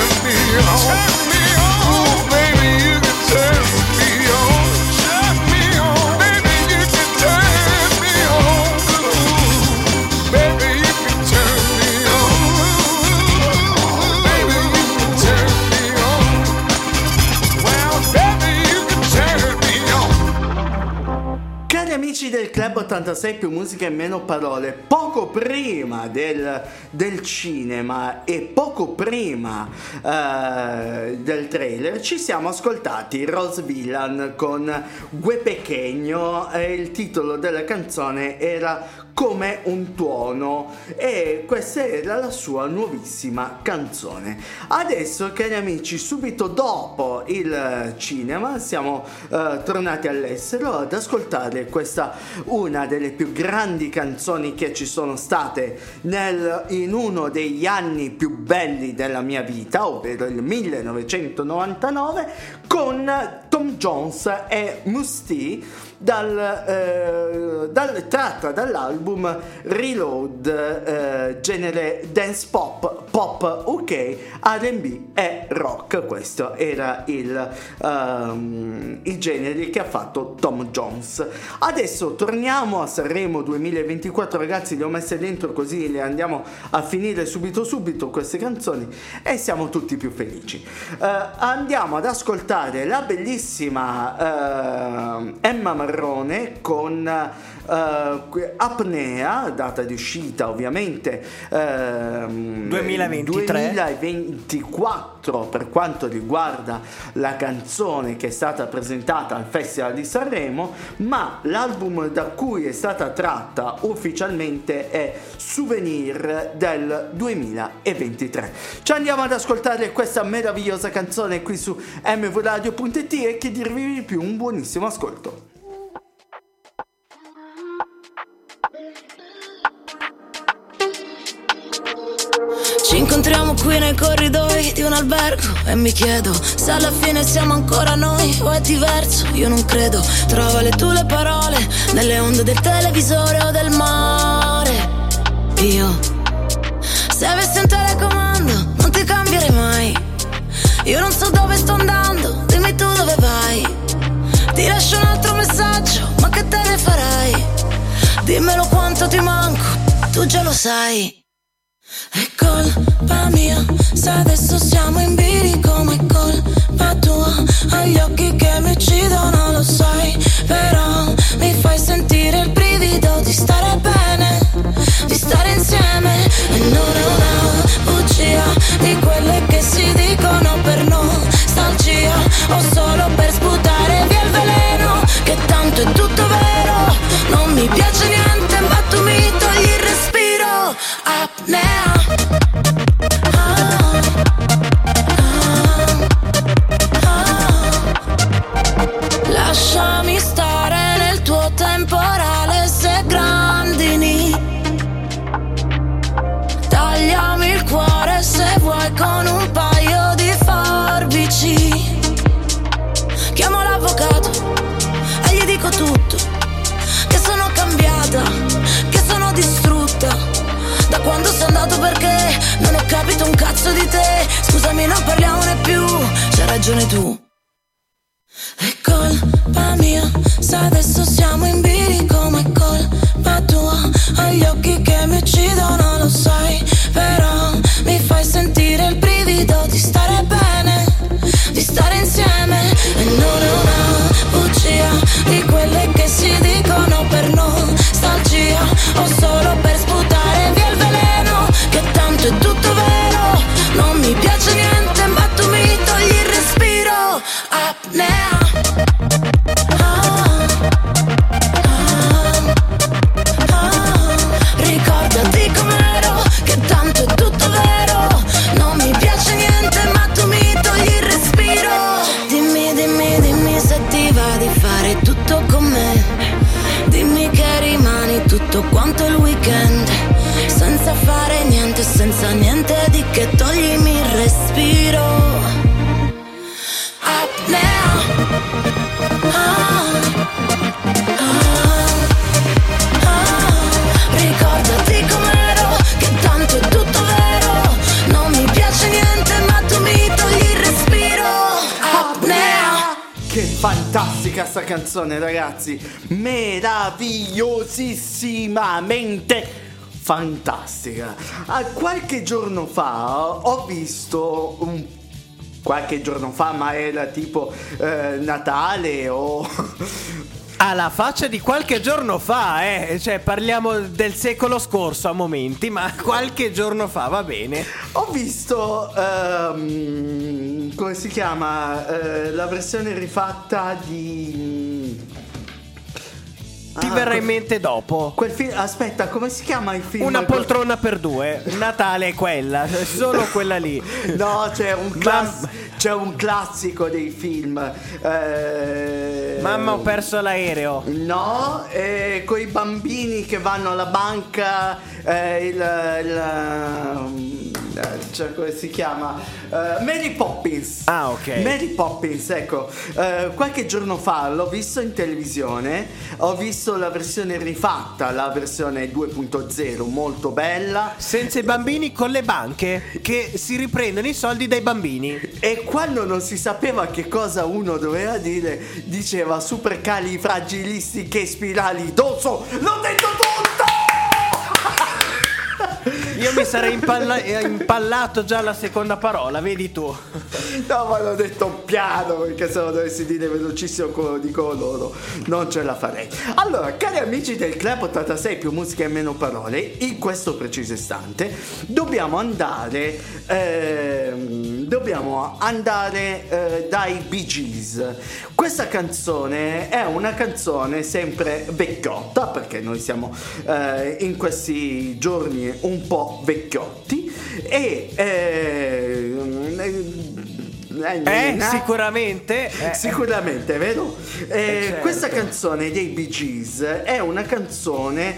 Del Club 86 più musica e meno parole. Poco prima del cinema e poco prima del trailer ci siamo ascoltati Rose Villain con Gue Pequeño e il titolo della canzone era Come un tuono e questa era la sua nuovissima canzone. Adesso, cari amici, subito dopo il cinema siamo tornati all'estero ad ascoltare questa, una delle più grandi canzoni che ci sono state in uno degli anni più belli della mia vita, ovvero il 1999, con Tom Jones e Mousse tratta dall'album Reload, genere dance pop, UK, R&B e rock. Questo era i generi che ha fatto Tom Jones. Adesso torniamo a Sanremo 2024, ragazzi, le ho messe dentro così le andiamo a finire subito queste canzoni e siamo tutti più felici. Andiamo ad ascoltare la bellissima Emma Marrone con Apnea, data di uscita ovviamente 2024 per quanto riguarda la canzone che è stata presentata al Festival di Sanremo, ma l'album da cui è stata tratta ufficialmente è Souvenir del 2023. Ci andiamo ad ascoltare questa meravigliosa canzone qui su mvradio.it e che dirvi di più, un buonissimo ascolto. Ci incontriamo qui nei corridoi di un albergo e mi chiedo se alla fine siamo ancora noi o è diverso. Io non credo, trova le tue parole nelle onde del televisore o del mare. Io, se avessi un telecomando, non ti cambierei mai. Io non so dove sto andando, dimmi tu dove vai. Ti lascio un altro messaggio, ma che te ne farai? Dimmelo quanto ti manco, tu già lo sai. È colpa mia se adesso siamo in bilico, ma è colpa tua. Hai gli occhi che mi uccidono, lo sai, però mi fai sentire il brivido di stare bene, di stare insieme. E non è una bugia di quelle che si dicono per nostalgia o solo per sputare via il veleno, che tanto è tutto vero. Non mi piace niente ma tu mi togli il respiro. Apnea. Lasciami stare nel tuo temporale se grandini. Tagliami il cuore se vuoi con un paio di forbici. Chiamo l'avvocato e gli dico tutto, che sono cambiata, che sono distrutta da quando sei andato, perché non ho capito un cazzo di te. Scusami, non parliamone più, c'hai ragione tu. È colpa mia se adesso siamo in bilico, ma è colpa tua. Hai gli occhi che mi uccidono, lo sai, però mi fai sentire il brivido di stare bene, di stare insieme. E non è una bugia di quelle che si dicono per nostalgia o solo per sputare via il veleno, che tanto è tutto vero. Non mi piace niente ma tu mi togli il respiro. fantastica sta canzone, ragazzi, meravigliosissimamente fantastica. Qualche giorno fa ho visto qualche giorno fa, ma era tipo Natale o alla faccia di qualche giorno fa, cioè parliamo del secolo scorso a momenti, ma qualche giorno fa va bene. Ho visto come si chiama la versione rifatta di ti verrà in mente dopo quel film. Aspetta, come si chiama il film? Una poltrona per due. Natale è quella, solo quella lì. No, c'è un classico dei film. Mamma, ho perso l'aereo. No, con i bambini che vanno alla banca. Cioè, come si chiama? Mary Poppins. Ah, ok. Mary Poppins, ecco. Qualche giorno fa l'ho visto in televisione. Ho visto la versione rifatta, la versione 2.0, molto bella. Senza i bambini, con le banche che si riprendono i soldi dai bambini. E quando non si sapeva che cosa uno doveva dire, diceva supercalifragilistiche spirali d'osso. L'ho detto tutto! Io mi sarei impallato già la seconda parola, vedi tu. No, ma l'ho detto piano, perché se lo dovessi dire velocissimo come dico loro non ce la farei. Allora, cari amici del Club 86 più musica e meno parole, in questo preciso istante dobbiamo andare dai Bee Gees. Questa canzone è una canzone sempre vecchiotta, perché noi siamo in questi giorni un po' vecchiotti e sicuramente, vero? Certo. Questa canzone dei Bee Gees è una canzone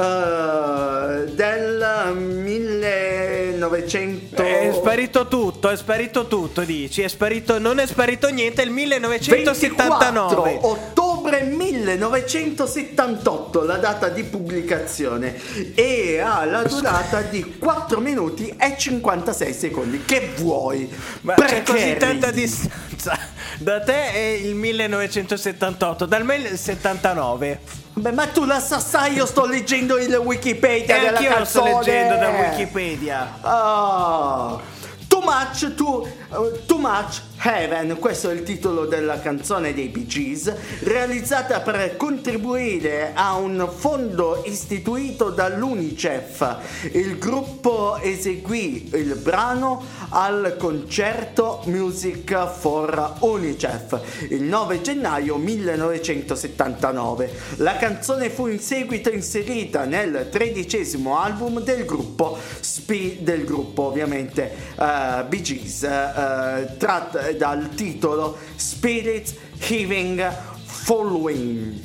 del 1900. È sparito tutto, dici? Non è sparito niente, è il 1979. 24 ottobre 1978 la data di pubblicazione e ha la durata di 4 minuti e 56 secondi. Che vuoi? Ma c'è così tanta distanza. Da te è il 1978, dal me il 79. Beh, ma tu la sai, io sto leggendo il Wikipedia della canzone. Io lo sto leggendo da Wikipedia. Too Much Heaven, questo è il titolo della canzone dei Bee Gees, realizzata per contribuire a un fondo istituito dall'UNICEF. Il gruppo eseguì il brano al concerto Music for UNICEF il 9 gennaio 1979. La canzone fu in seguito inserita nel 13° album del gruppo ovviamente Bee Gees, tratto dal titolo Spirits Heaving Following.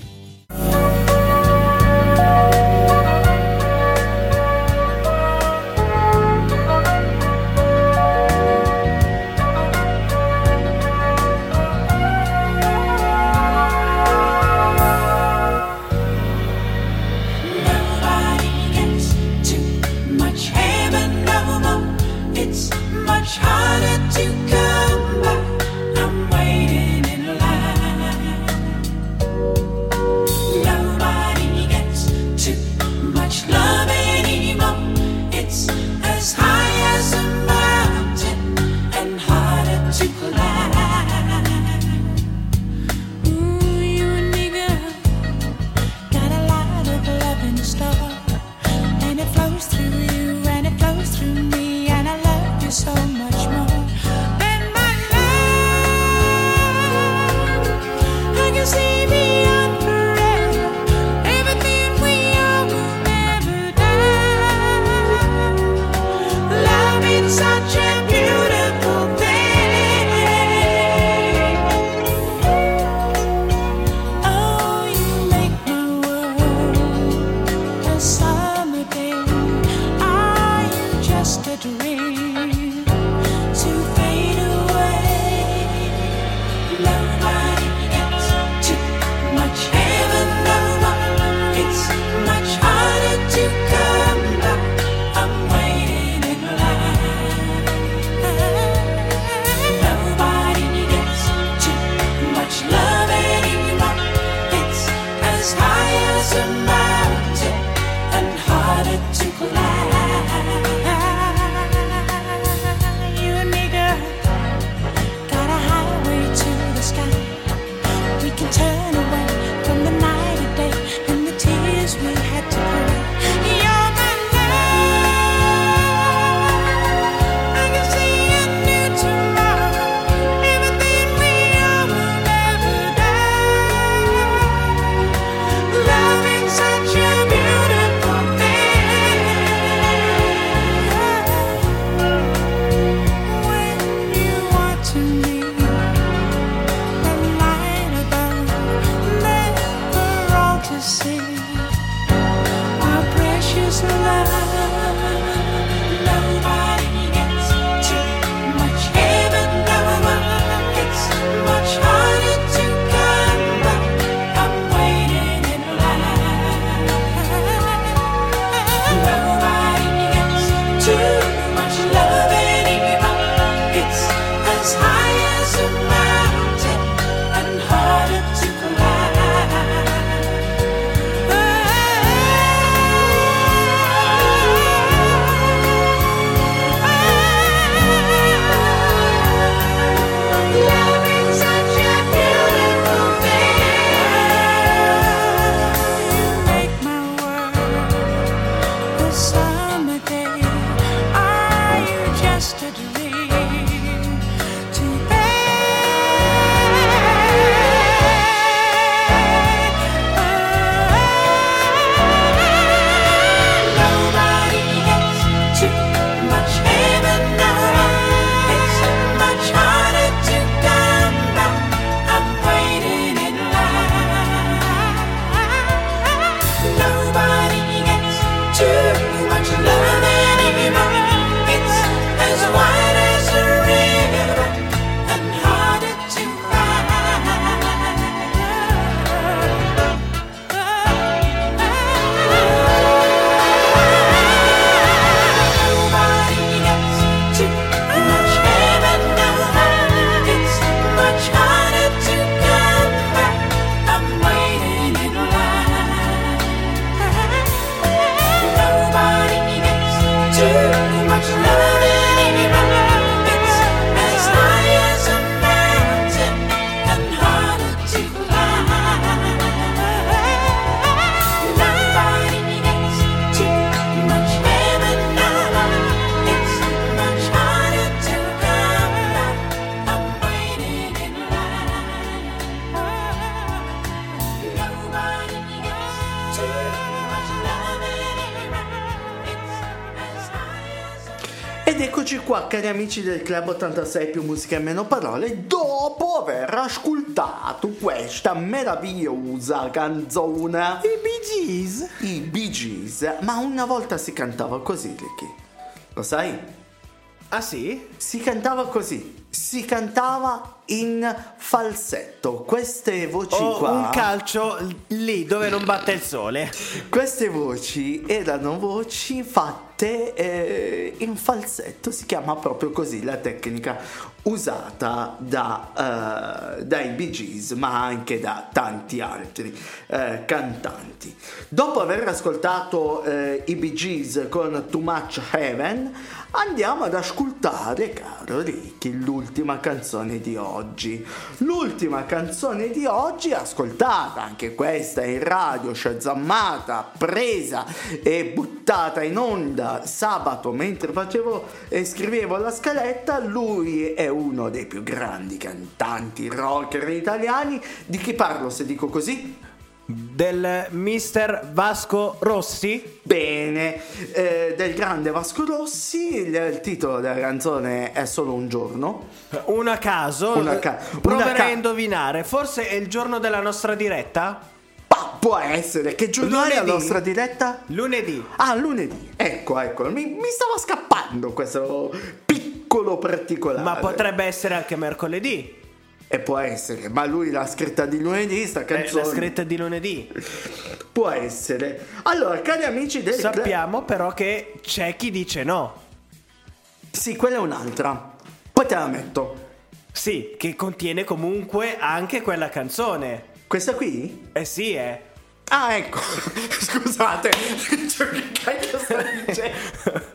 qua, cari amici del Club 86 più musica e meno parole, dopo aver ascoltato questa meravigliosa canzone i Bee Gees. Ma una volta si cantava così, Ricky, lo sai? Ah sì? Si cantava così, si cantava in falsetto, queste voci qua. Un calcio lì dove non batte il sole. Queste voci erano voci fatte in falsetto, si chiama proprio così la tecnica usata dai Bee Gees, ma anche da tanti altri cantanti. Dopo aver ascoltato i Bee Gees con Too Much Heaven, andiamo ad ascoltare, caro Ricky, l'ultima canzone di oggi. L'ultima canzone di oggi, ascoltata anche questa in radio, shazammata, presa e buttata in onda sabato mentre facevo e scrivevo la scaletta. Lui è uno dei più grandi cantanti rocker italiani. Di chi parlo se dico così? Del mister Vasco Rossi? Bene, del grande Vasco Rossi. Il titolo della canzone è Solo un giorno. Una a caso. Proverei a indovinare. Forse è il giorno della nostra diretta? Può essere. Che giorno è la nostra diretta? Lunedì. Ah, lunedì. Ecco. Mi stava scappando questo piccolo particolare. Ma potrebbe essere anche mercoledì. E può essere, ma lui l'ha scritta di lunedì, sta canzone. L'ha scritta di lunedì. Può essere. Allora, cari amici del Sappiamo però che c'è chi dice no. Sì, quella è un'altra. Poi te la metto. Sì, che contiene comunque anche quella canzone. Questa qui? Eh sì, Ah, ecco. Scusate. Che cacchio sta dicendo?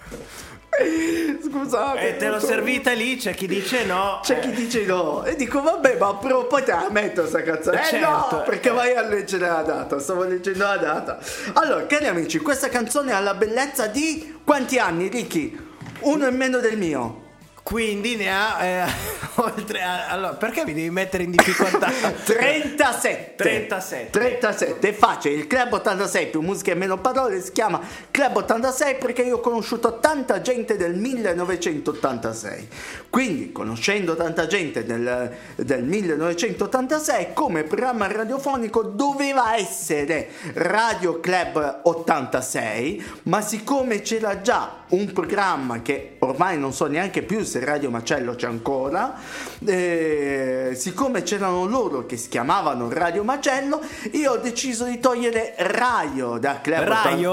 Scusate. E te l'ho servita lì, c'è chi dice no. C'è chi dice no. E dico vabbè, ma poi te la metto sta canzone. Certo. No, perché vai a leggere la data. Stavo leggendo la data. Allora, cari amici, questa canzone ha la bellezza di quanti anni, Ricky? Uno in meno del mio. Quindi ne ha oltre a... Allora, perché mi devi mettere in difficoltà? 37. È facile. Il Club 86 più musica e meno parole si chiama Club 86 perché io ho conosciuto tanta gente del 1986. Quindi, conoscendo tanta gente del 1986, come programma radiofonico doveva essere Radio Club 86, ma siccome c'era già un programma che ormai non so neanche più se Radio Macello c'è ancora, siccome c'erano loro che si chiamavano Radio Macello, io ho deciso di togliere Radio da Club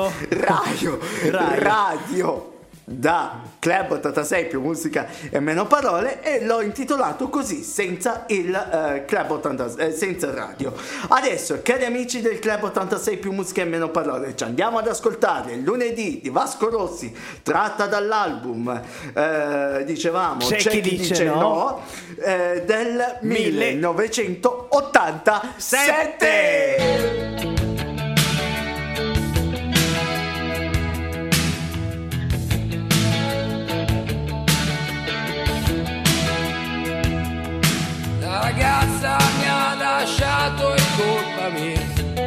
Radio da Club 86 più musica e meno parole, e l'ho intitolato così, senza il Club 86, senza radio. Adesso, cari amici del Club 86 più musica e meno parole, ci andiamo ad ascoltare Lunedì di Vasco Rossi, tratta dall'album dicevamo C'è chi dice no, del 1987. La ragazza mi ha lasciato, è colpa mia.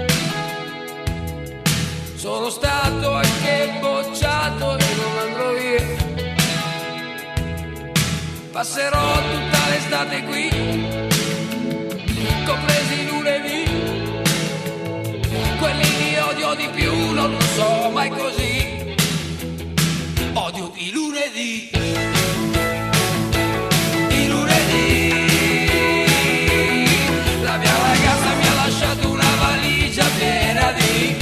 Sono stato anche bocciato e non andrò via. Passerò tutta l'estate qui, compresi i lunedì. Quelli che odio di più non lo so mai così. Odio i lunedì. I lunedì. La mia ragazza mi ha lasciato una valigia piena di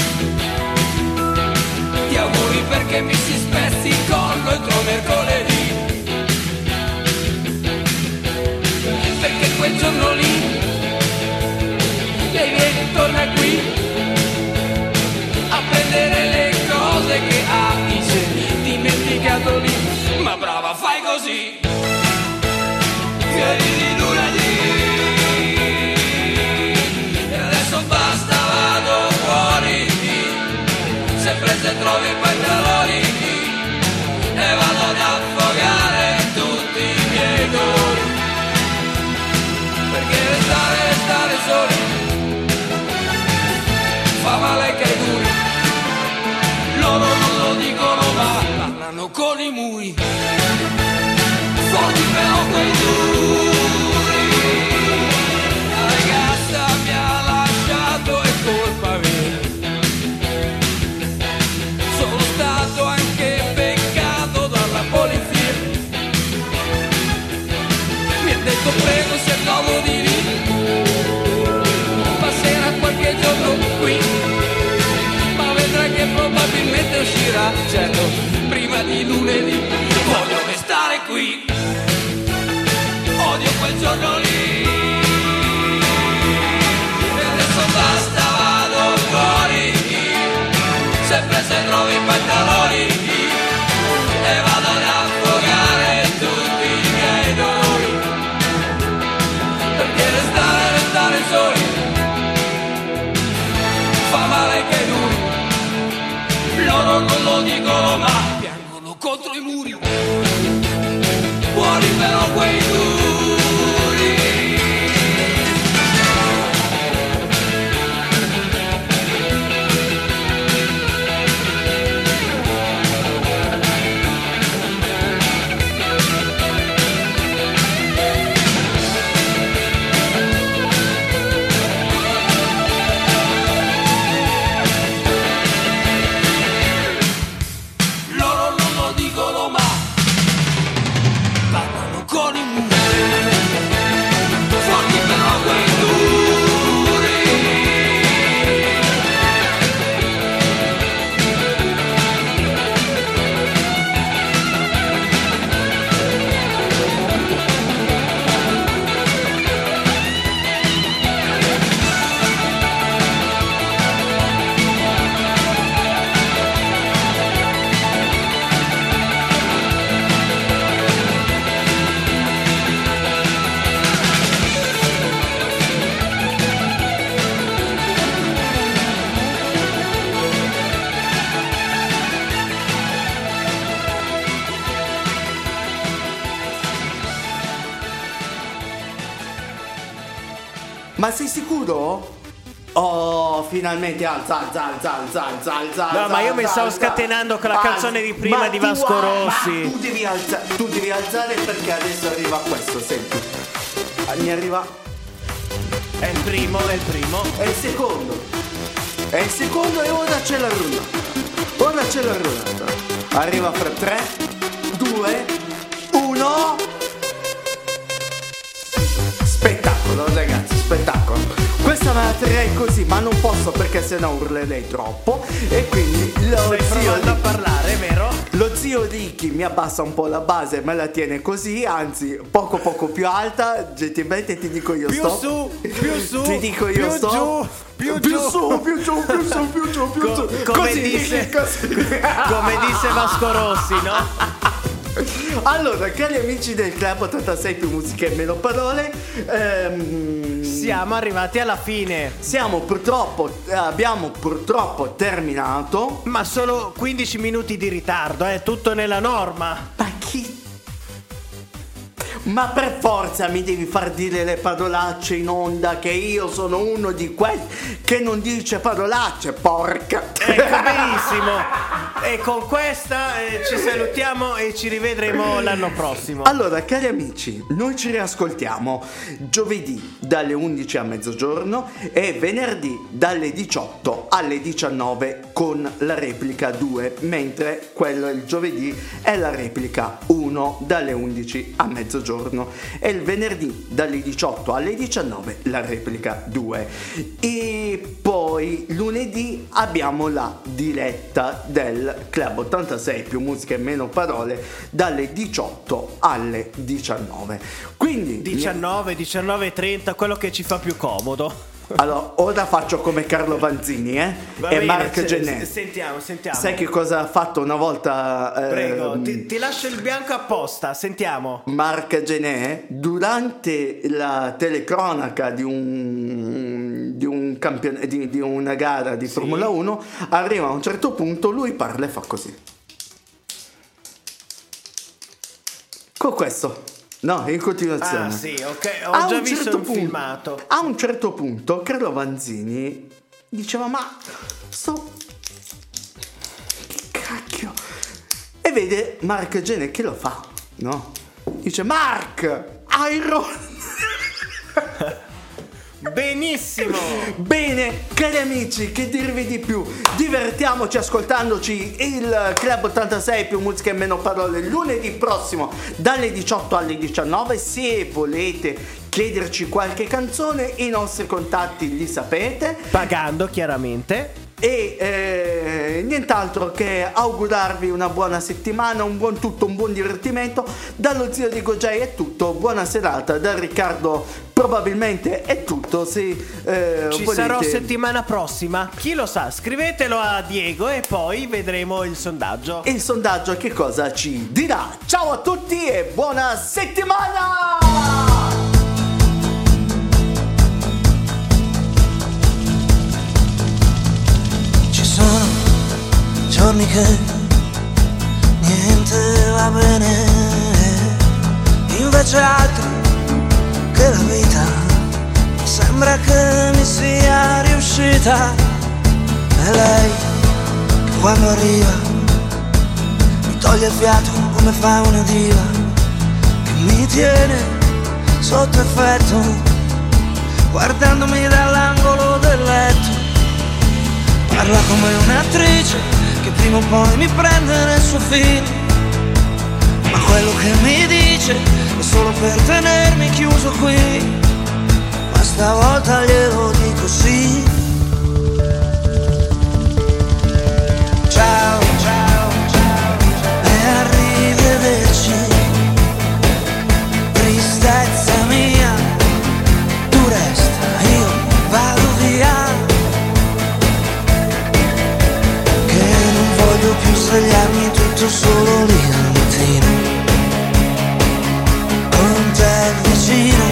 auguri perché mi si spezzi il collo entro mercoledì. Perché quel giorno lì lei viene, torna qui a prendere le cose che ha in sé dimenticato lì. Ma brava, fai così. Vieni di lunedì e adesso basta, vado fuori. Sempre se trovi i pantaloni e vado ad affogare tutti i miei dolori. Perché restare soli fa male che duri. Loro non lo dicono ma parlano con i muri. detto prego se accomodi lì, passerà qualche giorno qui, ma vedrai che probabilmente uscirà, certo, prima di lunedì. Voglio restare qui, odio quel giorno lì, e adesso basta, vado fuori, sempre se trovi i pantaloni, e vado ad affogare tutti i miei dolori, perché restare soli fa male anche lui. Loro non lo dicono ma piangono contro i muri, fuori però quei duri. Ma sei sicuro? Oh, finalmente alza. No, ma io mi stavo scatenando con la canzone di prima di Vasco Rossi. Tu devi alzare perché adesso arriva questo, senti. Mi arriva. È il primo. È il secondo e ora c'è la runa. Arriva fra 3, 2, 1. Spettacolo, ragazzi, spettacolo. Questa me la terrei così, ma non posso perché sennò urlerei troppo. E quindi stai provando a parlare, vero? Lo zio Ricky mi abbassa un po' la base e me la tiene così, anzi poco più alta. Gentilmente ti dico io più stop. Più su. Ti dico io più stop. Giù, più su. Come disse Vasco Rossi, no? Allora, cari amici del Club 86 più musica e meno parole, siamo arrivati alla fine. Abbiamo purtroppo terminato. Ma solo 15 minuti di ritardo, è tutto nella norma. Ma chi? Ma per forza mi devi far dire le parolacce in onda, che io sono uno di quelli che non dice parolacce, porca. Ecco, benissimo. E con questa ci salutiamo e ci rivedremo l'anno prossimo. Allora, cari amici, noi ci riascoltiamo giovedì dalle 11 a mezzogiorno e venerdì dalle 18 alle 19 con la replica 2, mentre quello il giovedì è la replica 1 dalle 11 a mezzogiorno e il venerdì dalle 18 alle 19 la replica 2. E poi lunedì abbiamo la diretta del Club 86 più musica e meno parole dalle 18 alle 19. Quindi 19:30, quello che ci fa più comodo. Allora, ora faccio come Carlo Vanzini, e bene, Marc Gené. Sentiamo. Sai che cosa ha fatto una volta? Prego, ti lascio il bianco apposta, sentiamo. Marc Gené, durante la telecronaca di una gara di Formula 1, arriva a un certo punto, lui parla e fa così. Con questo. No, in continuazione. Ah sì, ok, ho già visto un filmato. A un certo punto Carlo Vanzini diceva ma che cacchio. E vede Marc Gené che lo fa, no? Dice Marc, Iron. Benissimo. Bene, cari amici, che dirvi di più? Divertiamoci ascoltandoci il Club 86 più musica e meno parole lunedì prossimo dalle 18 alle 19. Se volete chiederci qualche canzone, i nostri contatti li sapete, pagando chiaramente. E nient'altro che augurarvi una buona settimana, un buon tutto, un buon divertimento. Dallo zio di Gojai è tutto, buona serata. Da Riccardo probabilmente è tutto. Se ci volete... sarò settimana prossima, chi lo sa, scrivetelo a Diego e poi vedremo il sondaggio. Il sondaggio che cosa ci dirà. Ciao a tutti e buona settimana! Sono giorni che niente va bene, invece altri che la vita sembra che mi sia riuscita. E lei che quando arriva mi toglie il fiato come fa una diva, che mi tiene sotto effetto guardandomi dall'angolo del letto. Parla come un'attrice che prima o poi mi prende nel suo film, ma quello che mi dice è solo per tenermi chiuso qui. Ma stavolta glielo dico sì. Ciao, ciao, ciao, e arrivederci. Tristezza mia, tu resta, io vado via. Voglio più svegliarmi tutto solo lì al mattino, con te vicino,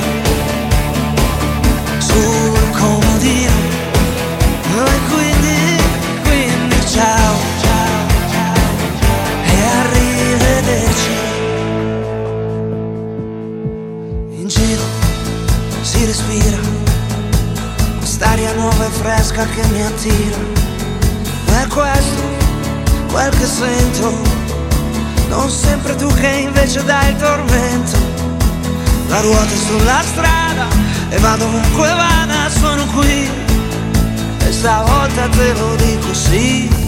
sul comodino. E quindi ciao, ciao, ciao, e arrivederci. In giro si respira quest'aria nuova e fresca che mi attira. E questo quel che sento, non sempre tu che invece dai il tormento. La ruota è sulla strada e vado ovunque vada, sono qui. E stavolta te lo dico sì.